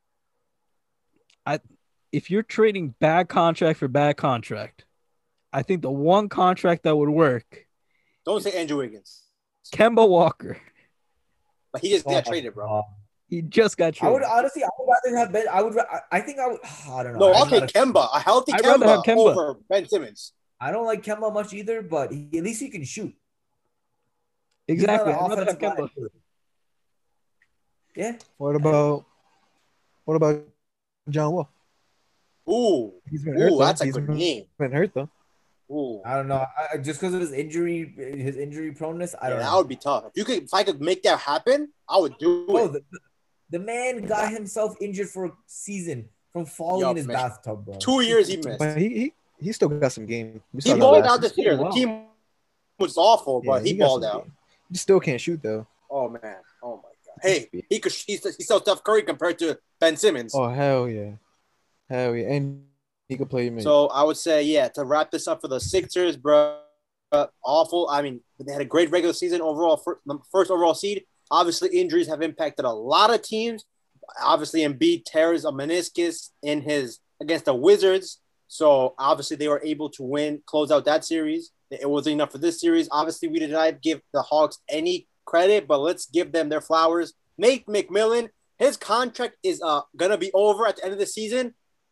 I if you're trading bad contract for bad contract, I think the one contract that would work, Don't say Andrew Wiggins. Kemba Walker. But he just got traded, bro. Uh, He just got I traded. would honestly, I would rather have Ben. I would. ra- I I think I would. I don't know. No, I'm okay, not a- Kemba. A healthy I'd rather have Kemba, Kemba. over Ben Simmons. I don't like Kemba much either, but he, at least he can shoot. He's exactly. not I'd an rather have offensive Kemba. liability. Yeah. What about what about John Wall? Ooh, He's been hurt. ooh, though. that's a He's good been, name. been hurt though. Ooh, I don't know. I, I- just because of his injury, his injury proneness, I yeah, don't that know. would be tough. If you could, if I could make that happen, I would do Bro, it. the, the man got himself injured for a season from falling Yo, in his man. bathtub, bro. Two years he missed. But he he, he still got some game. We He saw that balled last out this year. year. The Wow. team was awful, Yeah, but he, got balled some out. game. He still can't shoot though. Oh man. Oh my god. Hey, he could. He's he's still Steph Curry compared to Ben Simmons. Oh hell yeah, hell yeah, and he could play me. So I would say, yeah, to wrap this up for the Sixers, bro, uh, awful. I mean, they had a great regular season overall, fir- the first overall seed. Obviously, injuries have impacted a lot of teams. Obviously, Embiid tears a meniscus in his against the Wizards. So obviously, they were able to win, close out that series. It wasn't enough for this series. Obviously, we did not give the Hawks any credit, but let's give them their flowers. Nate McMillan, his contract is uh gonna be over at the end of the season.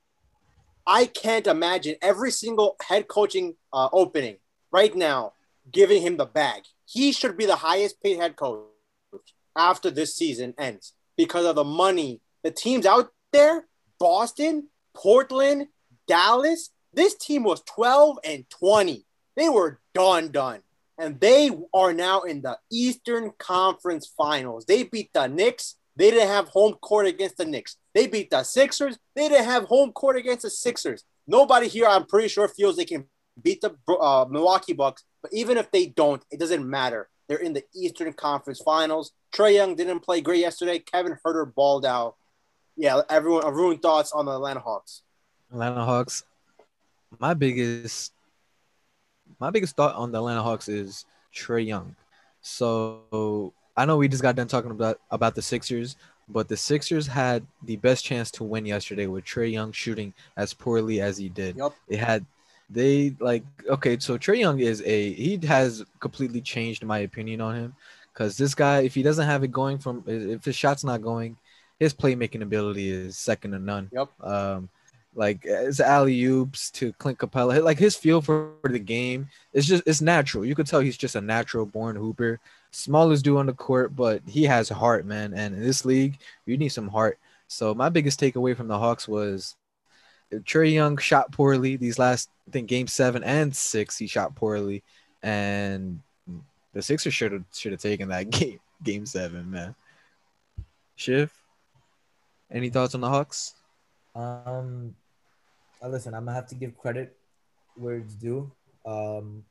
I can't imagine every single head coaching uh, opening right now giving him the bag. He should be the highest paid head coach after this season ends because of the money. The teams out there, Boston, Portland, Dallas, this team was twelve and twenty. They were done, done. And they are now in the Eastern Conference Finals. They beat the Knicks. They didn't have home court against the Knicks. They beat the Sixers. They didn't have home court against the Sixers. Nobody here, I'm pretty sure, feels they can beat the uh, Milwaukee Bucks. But even if they don't, it doesn't matter. They're in the Eastern Conference Finals. Trae Young didn't play great yesterday. Kevin Huerter balled out. Yeah, everyone, everyone thoughts on the Atlanta Hawks. Atlanta Hawks. My biggest, my biggest thought on the Atlanta Hawks is Trae Young. So I know we just got done talking about about the Sixers, but the Sixers had the best chance to win yesterday with Trae Young shooting as poorly as he did. Yep. It had they like okay, so Trae Young is a he has completely changed my opinion on him because this guy, if he doesn't have it going from if his shot's not going, his playmaking ability is second to none. Yep. Um, like his alley oops to Clint Capella, like his feel for the game is just it's natural. You could tell he's just a natural born hooper. Smallest dude on the court, but he has heart, man. And in this league, you need some heart. So my biggest takeaway from the Hawks was Trae Young shot poorly these last, I think, game seven and six, he shot poorly, and the Sixers should have should have taken that game, game seven, man. Shiv, any thoughts on the Hawks? Um, uh, listen, I'm gonna have to give credit where it's due. Um,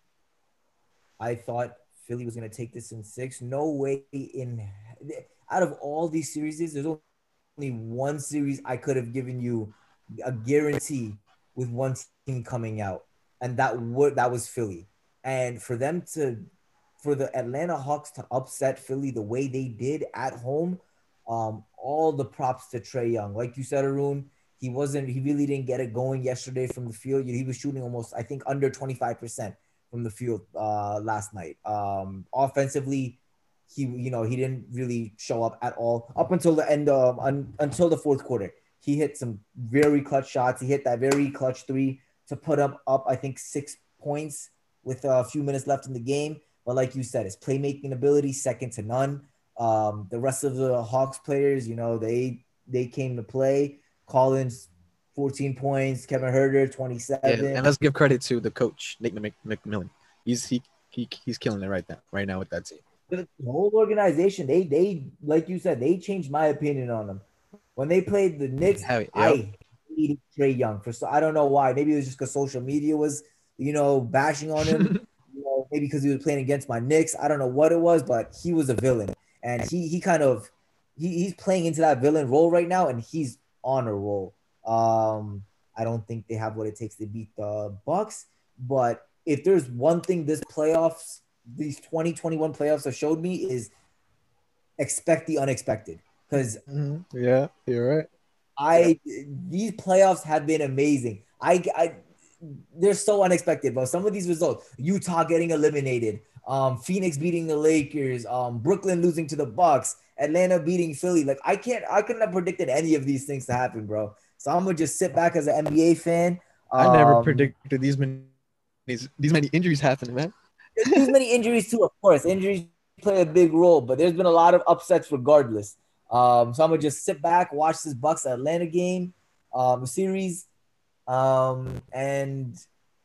I thought Philly was gonna take this in six. No way in out of all these series, there's only one series I could have given you a guarantee with one team coming out, and that would that was Philly. And for them to, for the Atlanta Hawks to upset Philly the way they did at home, um, all the props to Trae Young. Like you said, Arun, he wasn't, he really didn't get it going yesterday from the field. He was shooting almost, I think, under twenty-five percent from the field uh, last night. Um, offensively, he, you know, he didn't really show up at all up until the end of, un, until the fourth quarter. He hit some very clutch shots. He hit that very clutch three to put him up, I think, six points with a few minutes left in the game. But like you said, his playmaking ability, second to none. Um, the rest of the Hawks players, you know, they they came to play. Collins, fourteen points. Kevin Huerter, twenty-seven. Yeah, and let's give credit to the coach, Nate Mc- McMillan. He's he, he he's killing it right now, right now with that team. The whole organization, they they like you said, they changed my opinion on them. When they played the Knicks, Yep. I hated Trae Young. For so I don't know why. Maybe it was just because social media was, you know, bashing on him. You know, maybe because he was playing against my Knicks. I don't know what it was, but he was a villain, and he he kind of he, he's playing into that villain role right now, and he's on a roll. Um, I don't think they have what it takes to beat the Bucks, but if there's one thing this playoffs, these twenty twenty-one playoffs have showed me is expect the unexpected. Because mm-hmm. yeah, you're right. I these playoffs have been amazing. I, I they're so unexpected, but some of these results: Utah getting eliminated, um, Phoenix beating the Lakers, um, Brooklyn losing to the Bucks, Atlanta beating Philly. Like I can't, I couldn't have predicted any of these things to happen, bro. So I'm gonna just sit back as an N B A fan. Um, I never um, predicted these many these, these many injuries happening, man. There's many injuries too, of course. Injuries play a big role, but there's been a lot of upsets regardless. Um, so I'm gonna just sit back, watch this Bucks Atlanta game, um, series, um, and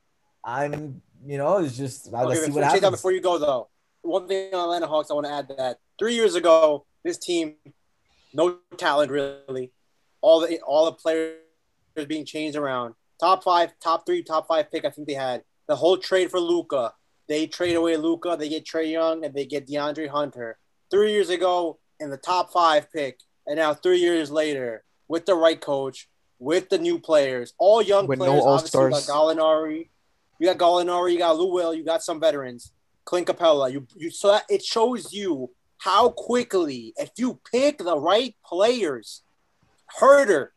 I'm, you know, it's just okay, let's see what say happens. that before you go though. One thing on Atlanta Hawks, I want to add that three years ago, this team, no talent really, all the all the players being changed around. Top five, top three, top five pick. I think they had the whole trade for Luka. They trade away Luka, they get Trae Young, and they get DeAndre Hunter. Three years ago, in the top five pick, and now three years later, with the right coach, with the new players, all young with players. No obviously, you got All-Stars. Gallinari, you got Gallinari, you got Lou Will, you got some veterans, Clint Capella. You, you so that it shows you how quickly, if you pick the right players, Herder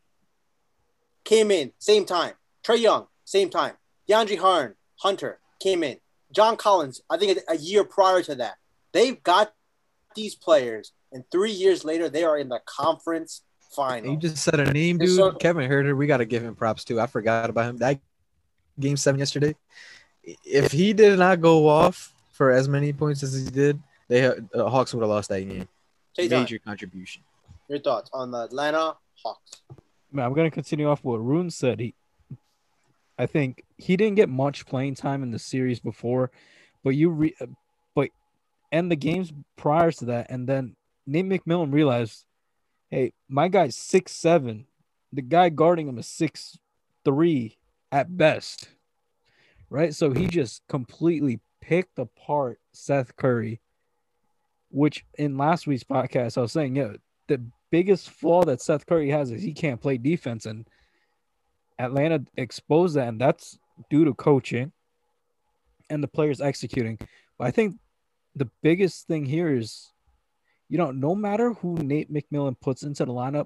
came in same time, Trae Young same time, DeAndre Harn, Hunter came in. John Collins, I think a year prior to that, they've got these players, and three years later, they are in the conference final. You just said a name, dude. So, Kevin Huerter, we got to give him props too. I forgot about him. That game seven yesterday, if he did not go off for as many points as he did, they uh, Hawks would have lost that game. Take Major time. contribution. Your thoughts on the Atlanta Hawks? Man, I'm gonna continue off what Rune said. He, I think he didn't get much playing time in the series before, but you re, but and the games prior to that, and then Nate McMillan realized, hey, my guy's six seven. The guy guarding him is six three at best, right? So he just completely picked apart Seth Curry, which in last week's podcast I was saying, yeah, the biggest flaw that Seth Curry has is he can't play defense, and Atlanta exposed that, and that's due to coaching and the players executing. But I think the biggest thing here is, you know, no matter who Nate McMillan puts into the lineup,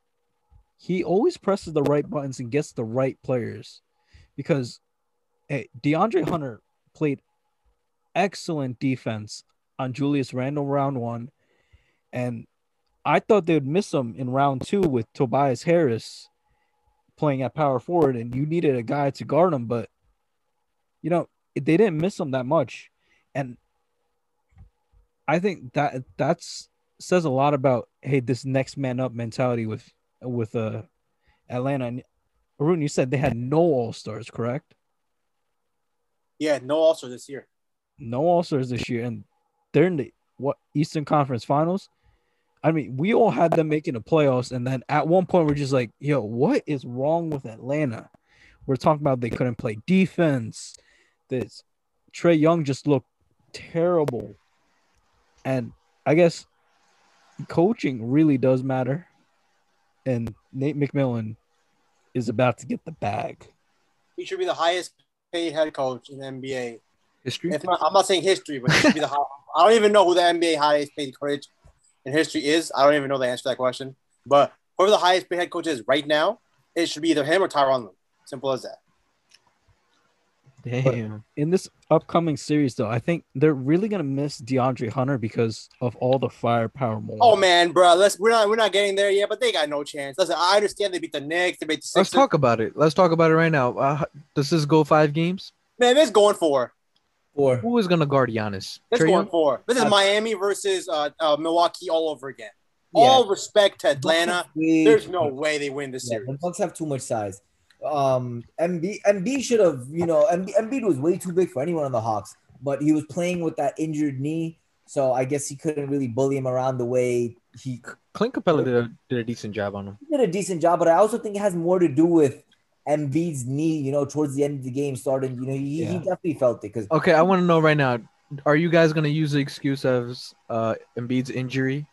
he always presses the right buttons and gets the right players, because hey, DeAndre Hunter played excellent defense on Julius Randle round one, and I thought they would miss him in round two with Tobias Harris playing at power forward, and you needed a guy to guard him, but you know, they didn't miss him that much. And I think that that's says a lot about, hey, this next man up mentality with with uh Atlanta. And Arun, you said they had no all-stars, correct? Yeah, no all-stars this year. No all-stars this year, and they're in the what Eastern Conference Finals. I mean, we all had them making the playoffs, and then at one point we're just like, yo, what is wrong with Atlanta? We're talking about they couldn't play defense. This Trae Young just looked terrible. And I guess coaching really does matter. And Nate McMillan is about to get the bag. He should be the highest paid head coach in the N B A. History? If not, I'm not saying history, but he should be the high, I don't even know who the N B A highest paid coach in history is. I don't even know the answer to that question. But whoever the highest paid head coach is right now, it should be either him or Tyronn Lue. Simple as that. Damn. But in this upcoming series, though, I think they're really gonna miss DeAndre Hunter because of all the firepower. More. Oh man, bro, let's we're not we're not getting there yet, but they got no chance. Listen, I understand they beat the Knicks, they beat the Sixers. Let's talk about it. Let's talk about it right now. Uh, does this go five games? Man, this going for. Four. Who is gonna guard Giannis? This Trae going Young? for. This is Miami versus uh, uh, Milwaukee all over again. Yeah. All respect to Atlanta. Way There's too no much. way they win this Yeah, series. the Bucks have too much size. Um, Embiid, Embiid should have, you know, Embiid, Embiid was way too big for anyone on the Hawks, but he was playing with that injured knee, so I guess he couldn't really bully him around the way he Clint Capella did a, did a decent job on him. He did a decent job, but I also think it has more to do with Embiid's knee, you know, towards the end of the game started, you know, he, Yeah. he definitely felt it. Because Okay, I want to know right now, are you guys gonna use the excuse of uh, Embiid's injury?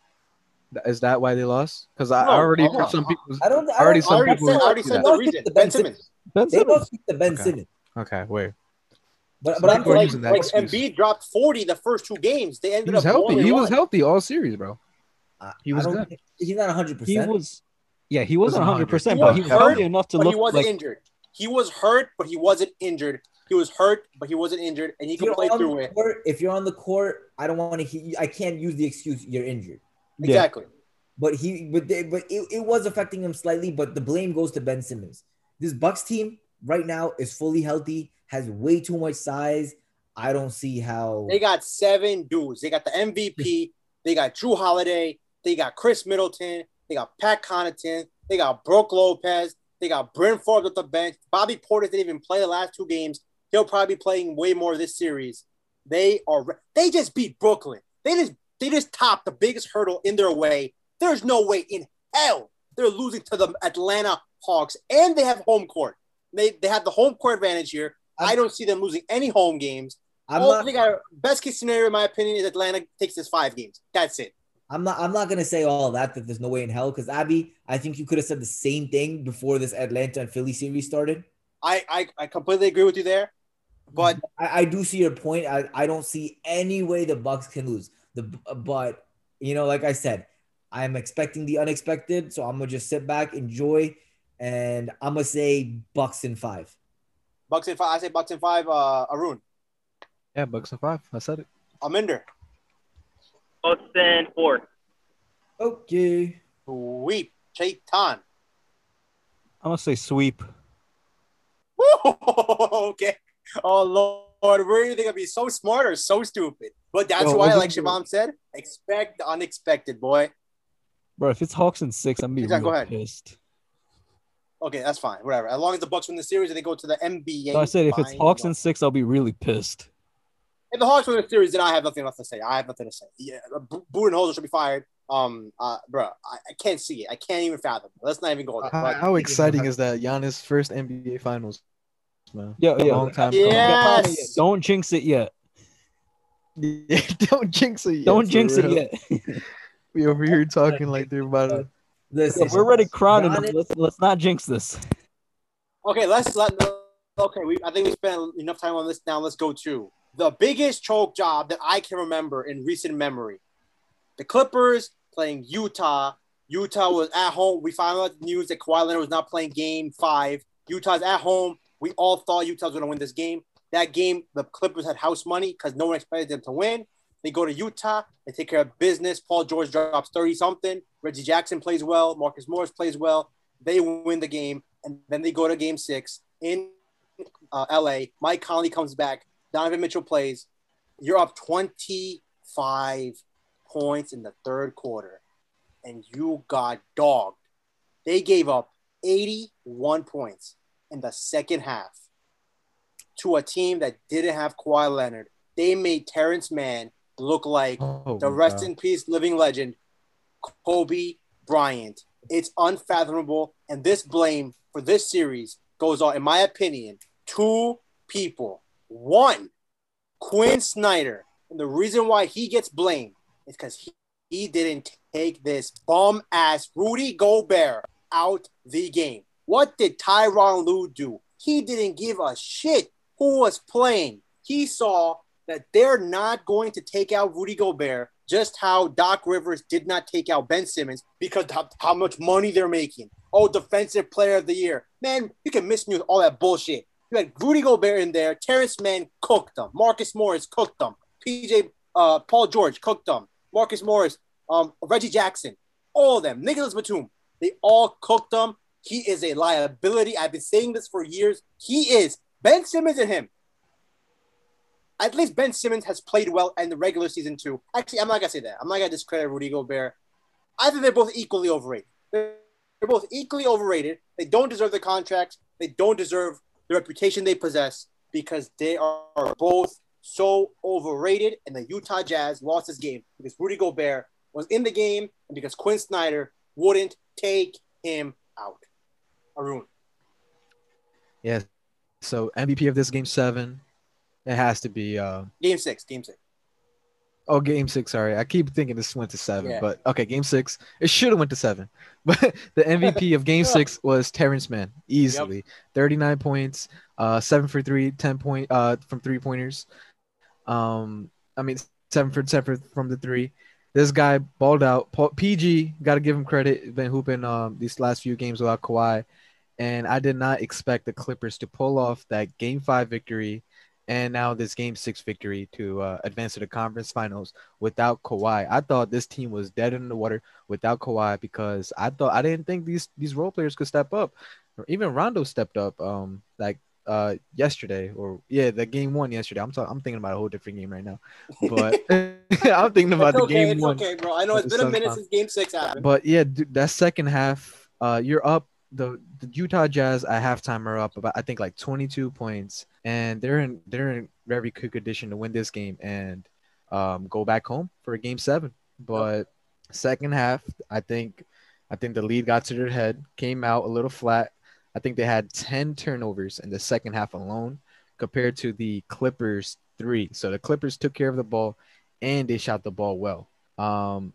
Is that why they lost? Because I No, already no, heard some people. I don't I Already don't, some I already people said, I already do said that. the They reason. lost to Ben Ben Simmons. Ben they Simmons. lost to Ben Okay. Simmons. Okay, wait. But, So but I'm people are Like, using that like excuse. Embiid dropped forty the first two games. They He ended was up healthy. blowing He one. was healthy all series, bro. I- He was I don't good. think- He's not one hundred He percent. was, yeah, he wasn't Wasn't one hundred percent, He but was he was hurt, healthy enough to but he look wasn't like injured. He was hurt, but he wasn't injured. He was hurt, but he wasn't injured, and he If could you're, play on through the it. court, if you're on the court, I don't want to hear. I can't use the excuse you're injured. yeah. Exactly. But he, but they, but it, it was affecting him slightly. But the blame goes to Ben Simmons. This Bucks team right now is fully healthy, has way too much size. I don't see how. They got seven dudes. They got the M V P. They got Drew Holiday. They got Chris Middleton. They got Pat Connaughton. They got Brooke Lopez. They got Bryn Forbes at the bench. Bobby Portis didn't even play the last two games. He'll probably be playing way more this series. They are. They just beat Brooklyn. They just. They just topped the biggest hurdle in their way. There's no way in hell they're losing to the Atlanta Hawks, and they have home court. They they have the home court advantage here. I don't see them losing any home games. I'm All not. they got best case scenario, in my opinion, is Atlanta takes this five games. That's it. I'm not. I'm not gonna say all that. That there's no way in hell. Because Abby, I think you could have said the same thing before this Atlanta and Philly series started. I I, I completely agree with you there. But I, I do see your point. I, I don't see any way the Bucks can lose. The but you know, like I said, I'm expecting the unexpected, so I'm gonna just sit back, enjoy, and I'm gonna say Bucks in five. Bucks in five. I say Bucks in five. Uh, Arun. Yeah, Bucks and five. I said it. Aminder. Bucks and four. Okay. Sweep. Chaitan. I'm gonna say sweep. Okay. Oh Lord, where do you think I'd be so smart or so stupid? But that's Yo, why, wasn't like it- Shabam said, expect the unexpected, boy. Bro, if it's Hawks and six, I'm gonna be Chaitan, real go ahead. pissed. Okay, that's fine. Whatever. As long as the Bucks win the series and they go to the N B A. So I said if it's fine. Hawks and six, I'll be really pissed. If the Hawks win the series, then I have nothing left to say. I have nothing to say. Yeah, B- Budenholzer should be fired. Um, uh, bro, I, I can't see it. I can't even fathom it. Let's not even go there. How, But how exciting is that? Giannis' first N B A Finals, man. Yeah, yeah. Long time Yeah. coming. Yes. Don't jinx it yet. Yeah, don't jinx it yet. Don't for jinx it real. yet. We over here talking like they're about to. Listen, We're already crowding. Giannis- Let's let's not jinx this. okay, let's let. Okay, we. I think we spent enough time on this. Now let's go to the biggest choke job that I can remember in recent memory. The Clippers playing Utah. Utah was at home. We found out the news that Kawhi Leonard was not playing Game Five. Utah's at home. We all thought Utah was going to win this game. That game, the Clippers had house money because no one expected them to win. They go to Utah. They take care of business. Paul George drops thirty-something. Reggie Jackson plays well. Marcus Morris plays well. They win the game. And then they go to game six in uh, L A. Mike Conley comes back. Donovan Mitchell plays. You're up twenty-five points in the third quarter. And you got dogged. They gave up eighty-one points in the second half to a team that didn't have Kawhi Leonard. They made Terrence Mann look like Oh, the my rest God. in peace living legend, Kobe Bryant. It's unfathomable. And this blame for this series goes on, in my opinion, two people. One, Quinn Snyder. And the reason why he gets blamed is because he, he didn't take this bum-ass Rudy Gobert out the game. What did Tyronn Lue do? He didn't give a shit who was playing. He saw that they're not going to take out Rudy Gobert, just how Doc Rivers did not take out Ben Simmons because of how much money they're making. Oh, defensive player of the year. Man, you can miss me with all that bullshit. You had Rudy Gobert in there. Terrence Mann cooked them. Marcus Morris cooked them. P J, uh, Paul George cooked them. Marcus Morris, um, Reggie Jackson, all of them. Nicholas Batum, they all cooked them. He is a liability. I've been saying this for years. He is. Ben Simmons and him. At least Ben Simmons has played well in the regular season too. Actually, I'm not going to say that. I'm not going to discredit Rudy Gobert. I think they're both equally overrated. They're they're both equally overrated. They don't deserve the contracts. They don't deserve the reputation they possess because they are both so overrated. And the Utah Jazz lost this game because Rudy Gobert was in the game and because Quinn Snyder wouldn't take him out. Arun. Yeah. So M V P of this game seven, it has to be. Uh, Game six. Game six. oh, game six. Sorry, I keep thinking this went to seven, Yeah. but okay, game six. It should have went to seven, but the M V P of game six was Terrence Mann, easily thirty-nine points, uh, seven for three, ten point, uh, from three pointers. Um, I mean seven for seven for, from the three. This guy balled out. Paul, P G, got to give him credit. Been hooping um these last few games without Kawhi. And I did not expect the Clippers to pull off that game five victory and now this game six victory to uh, advance to the conference finals without Kawhi. I thought this team was dead in the water without Kawhi because I thought I didn't think these these role players could step up. Or even Rondo stepped up um like uh yesterday or yeah, the game one yesterday. I'm talking I'm thinking about a whole different game right now. But I'm thinking about It's the okay. game It's one. okay, bro. I know of it's the been a Suns minute final. since game six happened. But yeah, dude, that second half, uh, you're up. The, the Utah Jazz at halftime are up about I think like twenty-two points, and they're in they're in very good condition to win this game and um, go back home for a game seven. But second half, I think I think the lead got to their head, came out a little flat. I think they had ten turnovers in the second half alone, compared to the Clippers three. So the Clippers took care of the ball, and they shot the ball well. Um,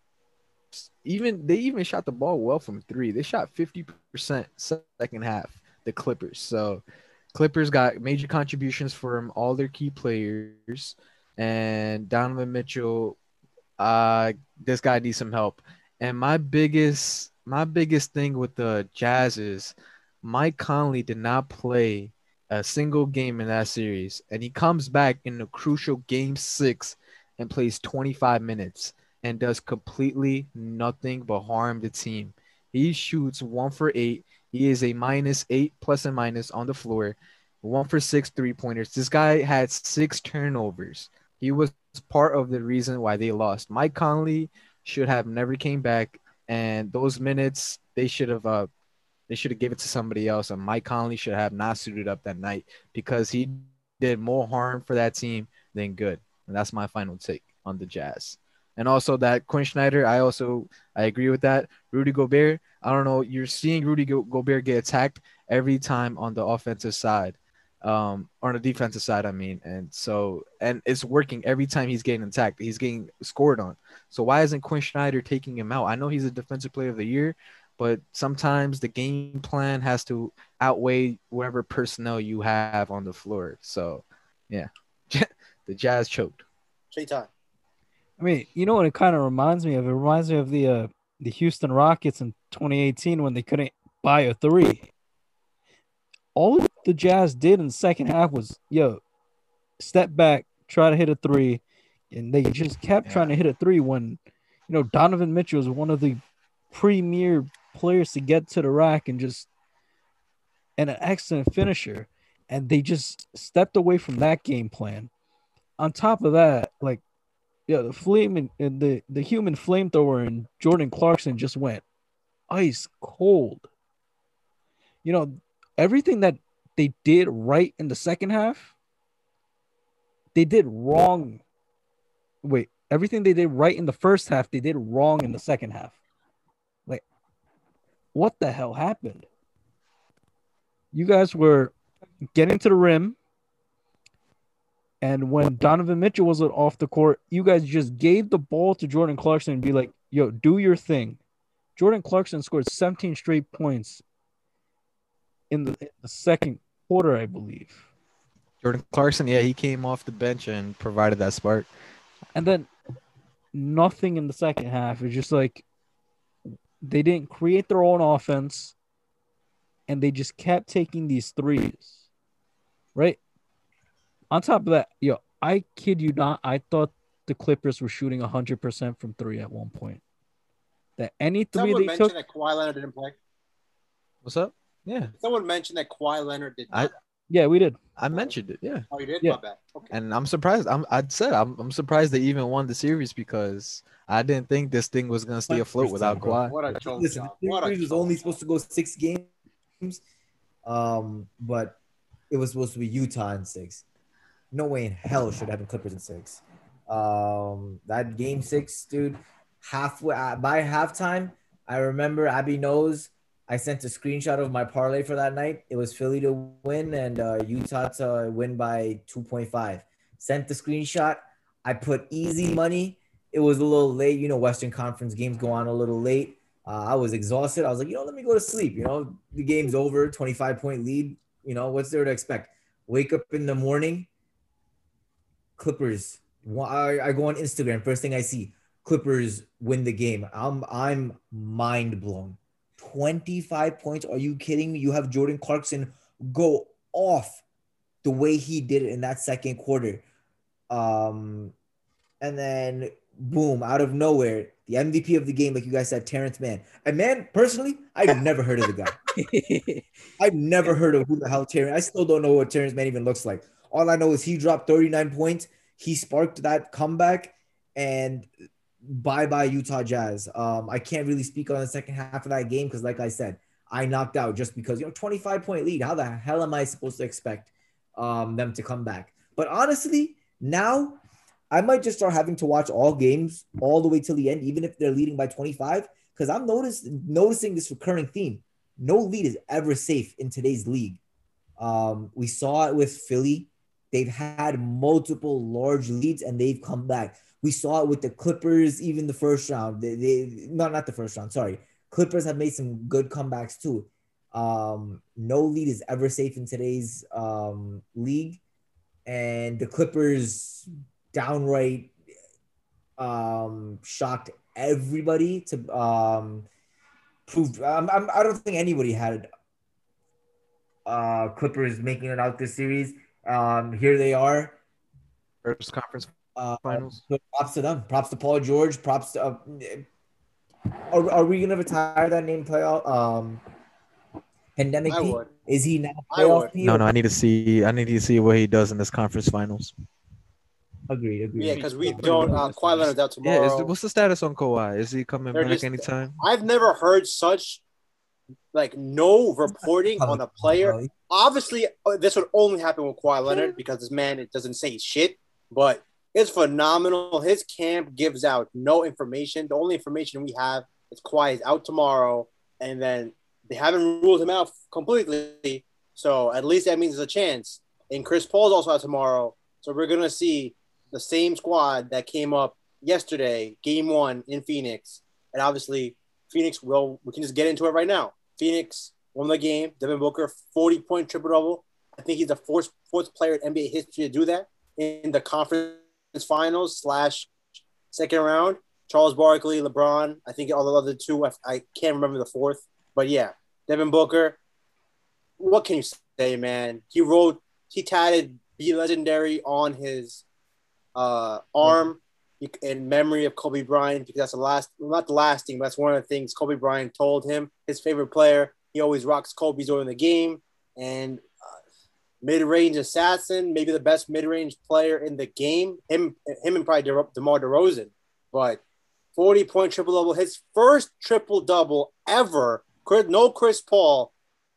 even they even shot the ball well from three. They shot fifty percent second half, the Clippers. So Clippers got major contributions from all their key players. And Donovan Mitchell, uh, this guy needs some help. And my biggest my biggest thing with the Jazz is Mike Conley did not play a single game in that series, and he comes back in the crucial game six and plays twenty-five minutes and does completely nothing but harm the team. He shoots one for eight. He is a minus eight plus and minus on the floor, one for six three pointers. This guy had six turnovers. He was part of the reason why they lost. Mike Conley should have never came back, and those minutes they should have uh they should have given it to somebody else. And Mike Conley should have not suited up that night because he did more harm for that team than good. And that's my final take on the Jazz. And also that Quinn Snyder, I also I agree with that. Rudy Gobert, I don't know, you're seeing Rudy Go- Gobert get attacked every time on the offensive side, um, or on the defensive side, I mean. And so, and it's working every time he's getting attacked. He's getting scored on. So why isn't Quinn Snyder taking him out? I know he's a defensive player of the year, but sometimes the game plan has to outweigh whatever personnel you have on the floor. So, yeah, the Jazz choked. Shay time. I mean, you know what it kind of reminds me of? It reminds me of the uh, the Houston Rockets in twenty eighteen when they couldn't buy a three. All the Jazz did in the second half was, yo, step back, try to hit a three, and they just kept Yeah. trying to hit a three when, you know, Donovan Mitchell is one of the premier players to get to the rack and just and an excellent finisher, and they just stepped away from that game plan. On top of that, like, yeah, the flame and, and the the human flamethrower and Jordan Clarkson just went ice cold. You know, everything that they did right in the second half, they did wrong. Wait, everything they did right in the first half, they did wrong in the second half. Like, what the hell happened? You guys were getting to the rim, and when Donovan Mitchell was off the court, you guys just gave the ball to Jordan Clarkson and be like, yo, do your thing. Jordan Clarkson scored seventeen straight points in the, in the second quarter, I believe. Jordan Clarkson, yeah, he came off the bench and provided that spark. And then nothing in the second half. It's just like they didn't create their own offense, and they just kept taking these threes, right? On top of that, yo, I kid you not, I thought the Clippers were shooting one hundred percent from three at one point. That any three Someone they mentioned took, that Kawhi Leonard didn't play. What's up? Yeah, Someone mentioned that Kawhi Leonard did I not. yeah, we did. I mentioned it. Yeah, Oh, you did? Yeah. My bad. Okay. and I'm surprised. I'm I said I'm I'm surprised they even won the series because I didn't think this thing was gonna stay afloat without bro. Kawhi. What a joke Listen, job. the What a series was joke only job. supposed to go six games, um, but it was supposed to be Utah in six. No way in hell should have been Clippers in six. Um, that game six, dude. Halfway uh, by halftime, I remember Abby knows. I sent a screenshot of my parlay for that night. It was Philly to win and uh, Utah to win by two point five. Sent the screenshot. I put easy money. It was a little late. You know, Western Conference games go on a little late. Uh, I was exhausted. I was like, you know, let me go to sleep. You know, the game's over, twenty-five point lead. You know, what's there to expect? Wake up in the morning. Clippers. I, I go on Instagram. First thing I see, Clippers win the game. I'm I'm mind blown. twenty-five points. Are you kidding me? You have Jordan Clarkson go off the way he did it in that second quarter. Um, and then boom, out of nowhere, the M V P of the game, like you guys said, Terrence Mann. And man, personally, I've never heard of the guy. I've never heard of who the hell Terrence. I still don't know what Terrence Mann even looks like. All I know is he dropped thirty-nine points. He sparked that comeback, and bye bye Utah Jazz. Um, I can't really speak on the second half of that game because, like I said, I knocked out just because, you know, twenty-five point lead. How the hell am I supposed to expect um, them to come back? But honestly, now I might just start having to watch all games all the way till the end, even if they're leading by twenty-five, because I'm notice, noticing this recurring theme. No lead is ever safe in today's league. Um, we saw it with Philly. They've had multiple large leads and they've come back. We saw it with the Clippers, even the first round. They, they not not the first round. Sorry, Clippers have made some good comebacks too. Um, no lead is ever safe in today's um, league, and the Clippers downright um, shocked everybody to um, prove. Um, I'm, I don't think anybody had uh, Clippers making it out this series. Um, here they are. First conference Uh, finals. so props to them. Props to Paul George. Props to. Uh, are, are we gonna retire that name playoff? Um, Pandemic I P. would. Is he now I would. playoff P? No, Or- no, I need to see. I need to see what he does in this conference finals. Agreed. Agreed. Yeah, because we don't. Uh, Kawhi Leonard's out Yeah, is, tomorrow. what's the status on Kawhi? Is he coming They're back just- anytime? I've never heard such like no reporting on a player. Obviously, uh, this would only happen with Kawhi Leonard because this man it doesn't say shit. But it's phenomenal. His camp gives out no information. The only information we have is Kawhi is out tomorrow, and then they haven't ruled him out completely. So at least that means there's a chance. And Chris Paul's also out tomorrow. So we're gonna see the same squad that came up yesterday, game one in Phoenix. And obviously, Phoenix, well, we can just get into it right now. Phoenix won the game. Devin Booker, forty-point triple-double. I think he's the fourth, fourth player in N B A history to do that in the conference finals slash second round. Charles Barkley, LeBron. I think all the other two, I, I can't remember the fourth. But, yeah, Devin Booker, what can you say, man? He wrote, he tatted Be Legendary on his uh, arm in memory of Kobe Bryant because that's the last, not the last thing, but that's one of the things Kobe Bryant told him. His favorite player, he always rocks Kobe's during the game. And uh, mid-range assassin, maybe the best mid-range player in the game. Him, him and probably De- DeMar DeRozan. But forty-point triple-double, his first triple-double ever. No Chris Paul.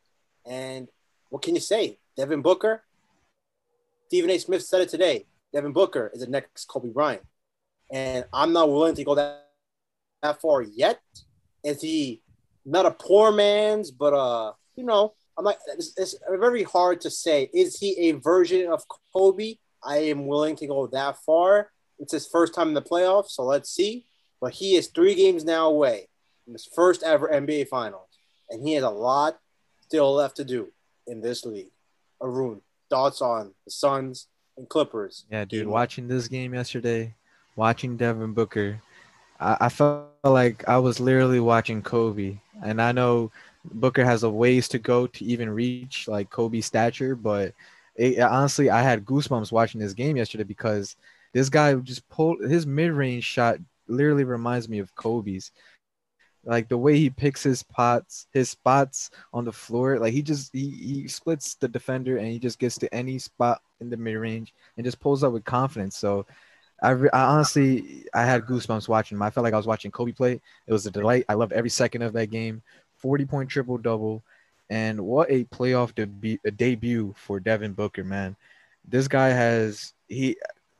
And what can you say? Devin Booker? Stephen A. Smith said it today. Devin Booker is the next Kobe Bryant. And I'm not willing to go that, that far yet. Is he not a poor man's, but, uh, you know, I'm like, it's, it's very hard to say. Is he a version of Kobe? I am willing to go that far. It's his first time in the playoffs, so let's see. But he is three games now away from his first ever N B A Finals. And he has a lot still left to do in this league. Arun, thoughts on the Suns and Clippers? Yeah, dude. Game Watching this game yesterday, watching Devin Booker, I, I felt like I was literally watching Kobe. And I know Booker has a ways to go to even reach like Kobe's stature, but it, honestly, I had goosebumps watching this game yesterday because this guy just pulled his mid-range shot. Literally reminds me of Kobe's. Like the way he picks his pots, his spots on the floor, like he just he, he splits the defender and he just gets to any spot in the mid range and just pulls up with confidence. So I, re- I honestly I had goosebumps watching him. I felt like I was watching Kobe play. It was a delight. I loved every second of that game. forty point triple double, and what a playoff debut, a debut for Devin Booker, man. This guy has he.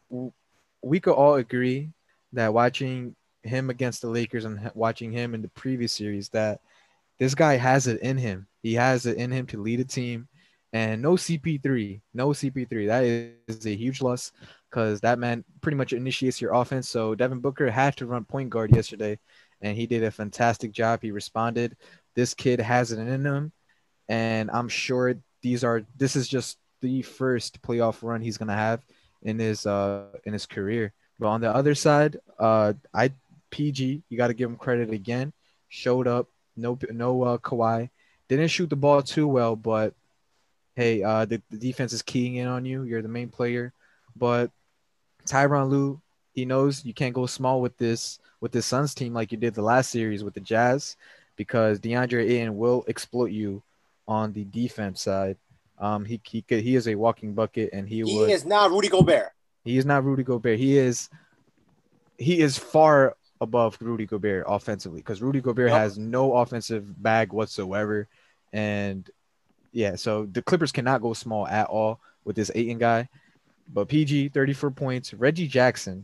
We could all agree that watching him against the Lakers and watching him in the previous series that this guy has it in him. He has it in him to lead a team. And no C P three, no C P three. That is a huge loss because that man pretty much initiates your offense. So Devin Booker had to run point guard yesterday, and he did a fantastic job. He responded. This kid has it in him, and I'm sure these are this is just the first playoff run he's gonna have in his uh in his career. But on the other side, uh, I P G, you got to give him credit again. Showed up, no no uh, Kawhi, didn't shoot the ball too well, but hey, uh, the, the defense is keying in on you. You're the main player, but Tyronn Lue, he knows you can't go small with this with this Suns team like you did the last series with the Jazz, because DeAndre Ayton will exploit you on the defense side. Um, he he could, he is a walking bucket, and he, He would. is not Rudy Gobert. He is not Rudy Gobert. He is he is far above Rudy Gobert offensively because Rudy Gobert Yep. has no offensive bag whatsoever. And yeah, so the Clippers cannot go small at all with this Ayton guy. But P G, thirty-four points. Reggie Jackson,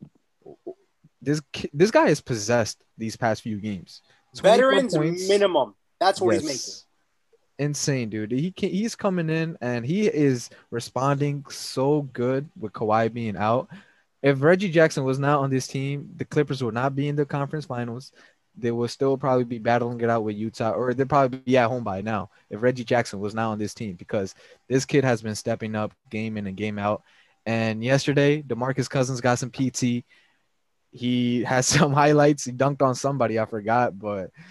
this ki- this guy is possessed these past few games. twenty-four Veterans points. minimum. That's what he's making. Yes. Insane, dude. He can, he's coming in and he is responding so good with Kawhi being out. If Reggie Jackson was not on this team, the Clippers would not be in the conference finals. They will still probably be battling it out with Utah, or they'd probably be at home by now if Reggie Jackson was not on this team, because this kid has been stepping up game in and game out. And yesterday, DeMarcus Cousins got some P T. He has some highlights. He dunked on somebody, I forgot, but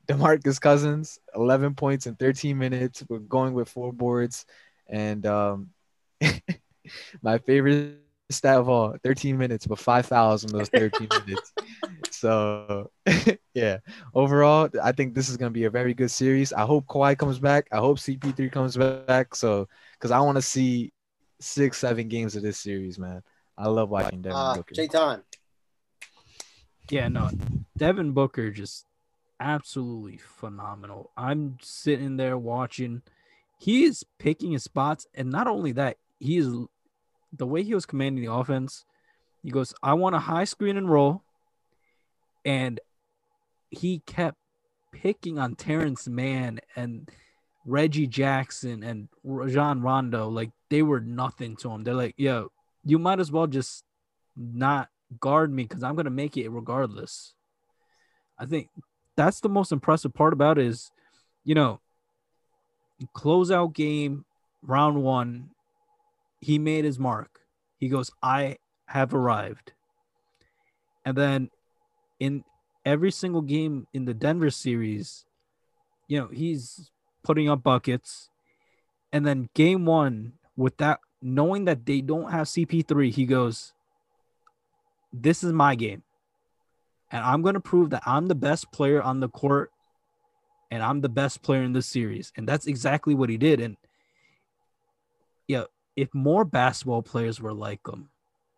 DeMarcus Cousins, eleven points in thirteen minutes. We're going with four boards. And um, my favorite stat of all, thirteen minutes, but five fouls in those thirteen minutes. So, yeah, overall, I think this is going to be a very good series. I hope Kawhi comes back. I hope C P three comes back. So, because I want to see six, seven games of this series, man. I love watching Devin Uh, Booker. Jayton. Yeah, no, Devin Booker just absolutely phenomenal. I'm sitting there watching. He is picking his spots, and not only that, he is the way he was commanding the offense. He goes, "I want a high screen and roll," and he kept picking on Terrence Mann and Reggie Jackson and Rajon Rondo. Like, they were nothing to him. They're like, "Yo, you might as well just not guard me because I'm gonna make it regardless." I think that's the most impressive part about it is, you know, closeout game, round one, he made his mark. He goes, "I have arrived." And then in every single game in the Denver series, you know, he's putting up buckets. And then game one, with that, knowing that they don't have C P three, he goes, "This is my game. And I'm going to prove that I'm the best player on the court and I'm the best player in this series." And that's exactly what he did. And yeah, if more basketball players were like him,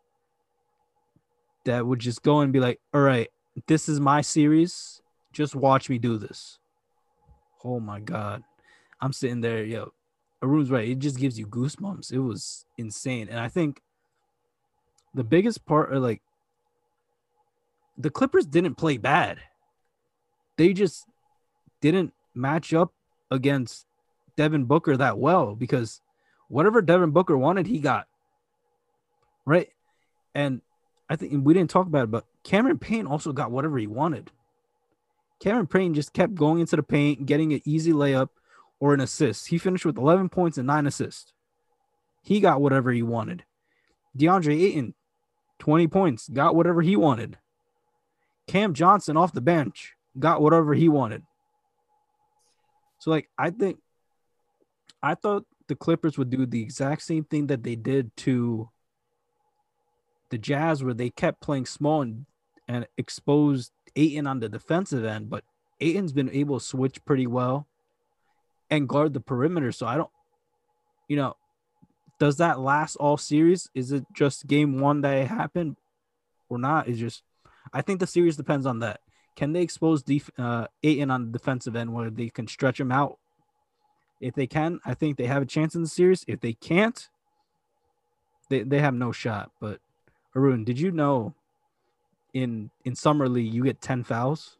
that would just go and be like, "All right, this is my series. Just watch me do this." Oh my God. I'm sitting there, yo, Arun's right. It just gives you goosebumps. It was insane. And I think the biggest part are like, the Clippers didn't play bad. They just didn't match up against Devin Booker that well, because whatever Devin Booker wanted, he got. Right? And I think we didn't talk about it, but Cameron Payne also got whatever he wanted. Cameron Payne just kept going into the paint, getting an easy layup or an assist. He finished with eleven points and nine assists. He got whatever he wanted. DeAndre Ayton, twenty points, got whatever he wanted. Cam Johnson off the bench, got whatever he wanted. So, like, I think, I thought the Clippers would do the exact same thing that they did to the Jazz, where they kept playing small and, and exposed Ayton on the defensive end, but Ayton's been able to switch pretty well and guard the perimeter. So I don't, you know, does that last all series? Is it just game one that it happened or not? It's just, I think the series depends on that. Can they expose def- uh, Ayton on the defensive end where they can stretch him out? If they can, I think they have a chance in the series. If they can't, they, they have no shot. But Arun, did you know in in summer league you get ten fouls?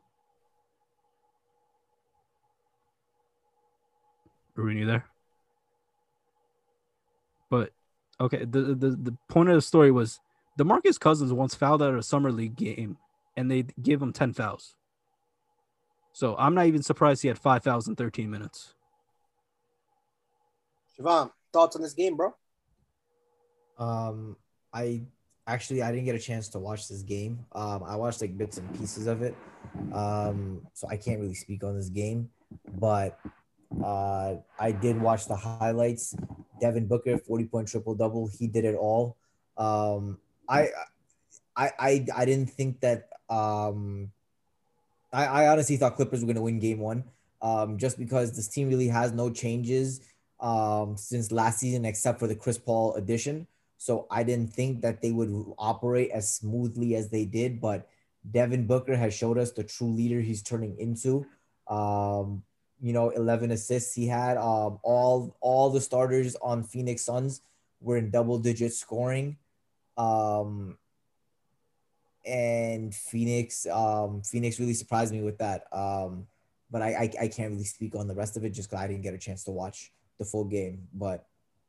Arun, you there? But okay, the, the the point of the story was DeMarcus Cousins once fouled out of a summer league game, and they gave him ten fouls. So I'm not even surprised he had five fouls in thirteen minutes. Siobhan, thoughts on this game, bro? Um, I actually I didn't get a chance to watch this game. Um, I watched like bits and pieces of it. Um, so I can't really speak on this game, but uh, I did watch the highlights. Devin Booker, forty point triple double. He did it all. Um, I, I, I, I didn't think that. Um, I, I honestly thought Clippers were going to win game one. Um, just because this team really has no changes um since last season except for the Chris Paul addition. So I didn't think that they would operate as smoothly as they did, but Devin Booker has showed us the true leader he's turning into. Um, you know, eleven assists he had. Um, all all the starters on Phoenix Suns were in double digit scoring. Um, and Phoenix, um, Phoenix really surprised me with that. Um, but I, I I can't really speak on the rest of it just because I didn't get a chance to watch the full game. But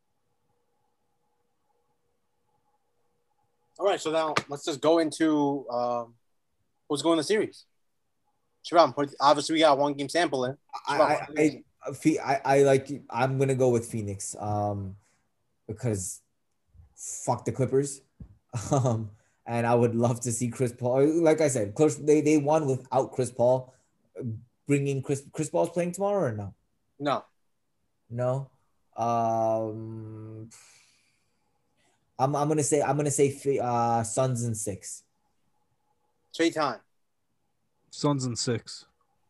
All right, so now let's just go into um, what's going in the series. Siobhan, obviously we got one game sample in. I I, I I I like I'm gonna go with Phoenix um because fuck the Clippers. Um and I would love to see Chris Paul. Like I said, Chris, they, they won without Chris Paul. bringing Chris Chris Paul's playing tomorrow or no? No. No. Um, I'm I'm gonna say I'm gonna say uh Suns in six. Chaitan. Suns in six.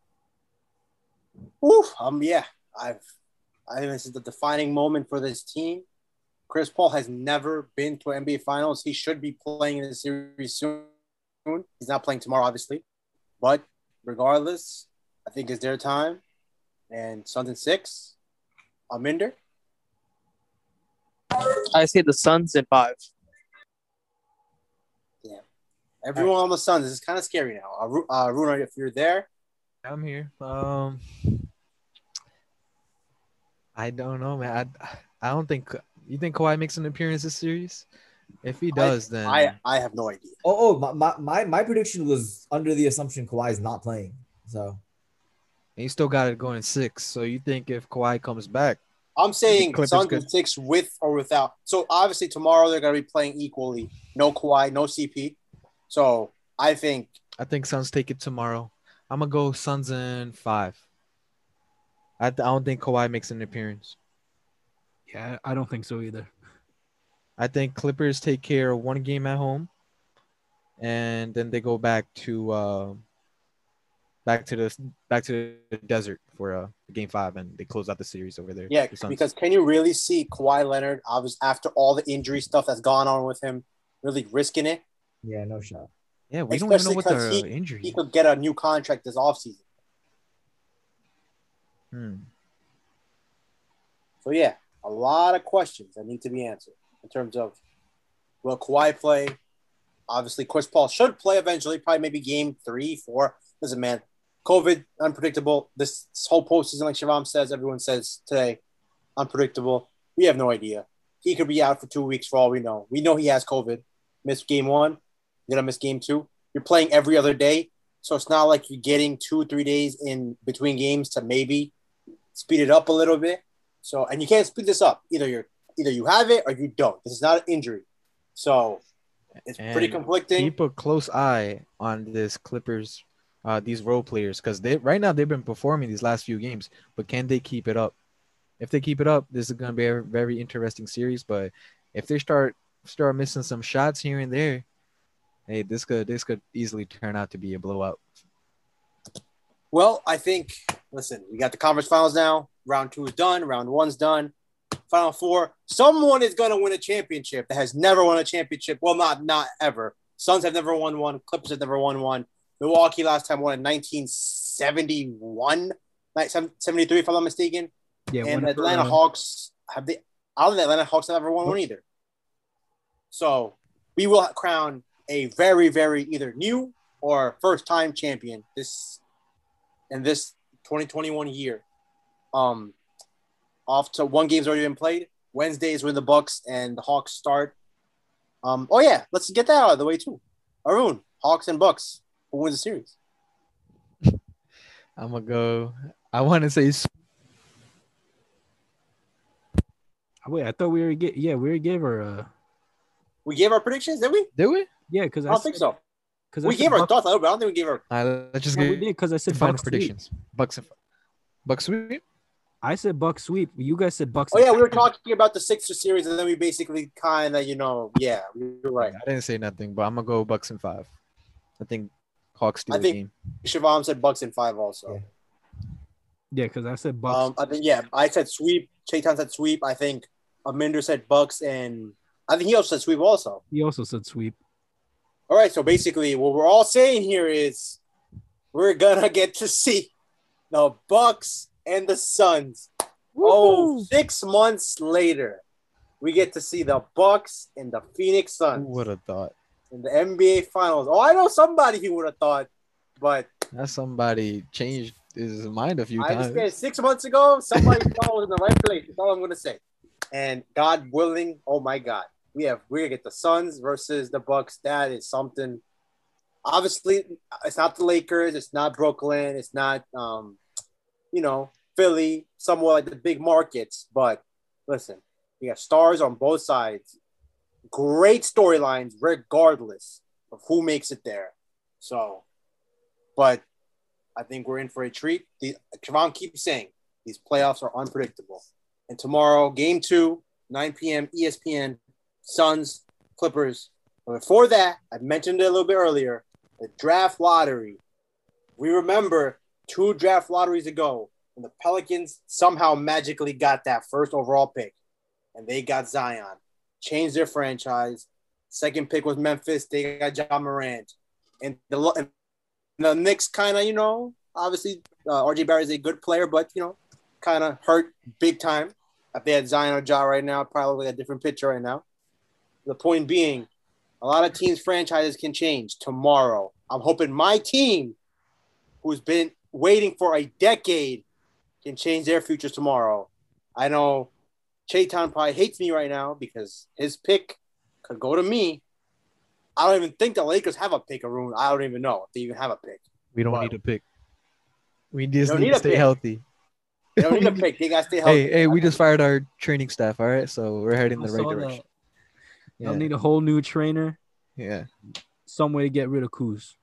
Oof. Um. Yeah. I've. I think this is the defining moment for this team. Chris Paul has never been to N B A Finals. He should be playing in the series soon. He's not playing tomorrow, obviously, but regardless, I think it's their time. And Suns in six. Aminder. I say the Suns in five. Yeah. Everyone on the Suns. This is kind of scary now. Uh, Ru- uh, Runa, if you're there. I'm here. Um, I don't know, man. I, I don't think you think Kawhi makes an appearance this series. If he does, I, then I I have no idea. Oh, oh, my, my my my prediction was under the assumption Kawhi is not playing. So he still got it going six. So you think if Kawhi comes back, I'm saying Clippers Suns could- in six with or without. So obviously tomorrow they're going to be playing equally. No Kawhi, no C P. So I think I think Suns take it tomorrow. I'm gonna go Suns in five. I, I don't think Kawhi makes an appearance. Yeah, I don't think so either. I think Clippers take care of one game at home, and then they go back to uh, back to the back to the desert for uh, game five, and they close out the series over there. yeah, the Suns. because can you really see Kawhi Leonard obviously after all the injury stuff that's gone on with him, really risking it? yeah, no shot. yeah, we don't even know especially what 'cause the he- injury. He is. could get a new contract this offseason. Hmm. So yeah, a lot of questions that need to be answered in terms of will Kawhi play? Obviously, Chris Paul should play eventually, probably maybe game three, four. Listen, man, COVID, unpredictable. This, this whole postseason, like Shivam says, everyone says today, unpredictable. We have no idea. He could be out for two weeks for all we know. We know he has COVID. Missed game one. You're going to miss game two. You're playing every other day. So it's not like you're getting two, three days in between games to maybe speed it up a little bit. So, and you can't speed this up. Either you're either you have it or you don't. This is not an injury. So it's pretty And conflicting. Keep a close eye on this Clippers, uh, these role players, because they right now they've been performing these last few games, but can they keep it up? If they keep it up, this is going to be a very interesting series. But if they start start missing some shots here and there, hey, this could this could easily turn out to be a blowout. Well, I think, listen, we got the conference finals now. Round two is done. Round one's done. Final four. Someone is going to win a championship that has never won a championship. Well, not not ever. Suns have never won one. Clippers have never won one. Milwaukee last time won in nineteen seventy-one, seventy-three, if I'm not mistaken. Yeah, and the whenever, Atlanta uh, Hawks have the. I don't think the Atlanta Hawks have never won one either. So we will crown a very, very either new or first-time champion this in this twenty twenty-one year. Um, off to one game's already been played. Wednesday is when the Bucks and the Hawks start. Um, oh yeah, let's get that out of the way too. Arun, Hawks and Bucks, who wins the series? I'm gonna go. I want to say s- Wait, I thought we already get. Yeah, we already gave our. Uh, We gave our predictions, did we? do we? yeah, because I don't think so. Because We gave our thoughts, but I don't think we gave our. All right, let's just No, we get did because I said the final Bucks sweep. predictions. Bucks and Bucks sweep. I said Bucks sweep. You guys said Bucks. Oh yeah, we were talking about the Sixers series, and then we basically kind of, you know, yeah, you're right. I didn't say nothing, but I'm gonna go Bucks and five. I think Hawks steal I the think- game. Shivam said Bucks in five also. Yeah. Yeah, because I said Bucks. Um, I think yeah, I said sweep. Chaitan said sweep. I think Aminder said Bucks, and I think he also said sweep also. he also said sweep. All right, so basically, what we're all saying here is we're gonna get to see the Bucks and the Suns. Oh, Woo! six months later, we get to see the Bucks and the Phoenix Who Suns would have thought? in the N B A Finals. Oh, I know somebody who would have thought, but That somebody changed his mind a few I times. understand. Six months ago, somebody thought was in the right place. That's all I'm gonna say. And God willing, oh my God, we have we're gonna get the Suns versus the Bucks. That is something. Obviously, it's not the Lakers. It's not Brooklyn. It's not, um, you know, Philly. Somewhat like the big markets. But listen, we got stars on both sides. Great storylines, regardless of who makes it there. So, but I think we're in for a treat. The Kevon keeps saying these playoffs are unpredictable. And tomorrow, game two, nine p.m. E S P N, Suns, Clippers. But before that, I mentioned it a little bit earlier, the draft lottery. We remember two draft lotteries ago when the Pelicans somehow magically got that first overall pick, and they got Zion, changed their franchise. Second pick was Memphis. They got Ja Morant. And the, and the Knicks kind of, you know, obviously uh, R J Barrett is a good player, but, you know, kind of hurt big time. If they had Zion or Ja right now, probably a different picture right now. The point being, a lot of teams' franchises can change tomorrow. I'm hoping my team, who's been waiting for a decade, can change their futures tomorrow. I know Chayton probably hates me right now because his pick could go to me. I don't even think the Lakers have a pick, Arun. I don't even know if they even have a pick. We don't But need a pick. We just don't need, need to a stay pick. healthy. They don't need a We pick. They got to stay healthy. Hey, hey, we just fired our training staff, all right? So we're heading in I the right saw direction. that. They'll need a whole new trainer. Yeah. Some way to get rid of Kuz.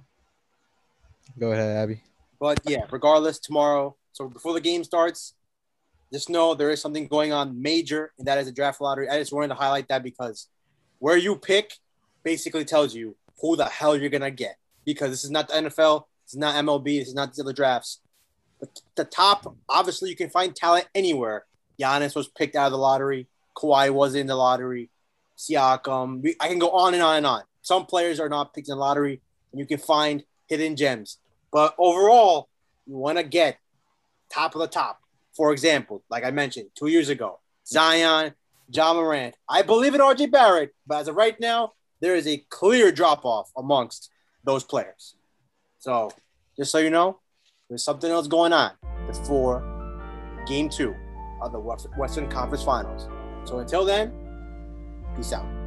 Go ahead, Abby. But yeah, regardless, tomorrow. So before the game starts, just know there is something going on major, and that is a draft lottery. I just wanted to highlight that because where you pick basically tells you who the hell you're gonna get. Because this is not the N F L, this is not M L B, this is not the other drafts. But the top, obviously, you can find talent anywhere. Giannis was picked out of the lottery. Kawhi was in the lottery. Siakam. We, I can go on and on and on. Some players are not picked in the lottery, and you can find hidden gems. But overall, you want to get top of the top. For example, like I mentioned two years ago, Zion, Ja Morant. I believe in R J Barrett, but as of right now, there is a clear drop-off amongst those players. So just so you know, there's something else going on before game two of the Western Conference Finals. So until then, peace out.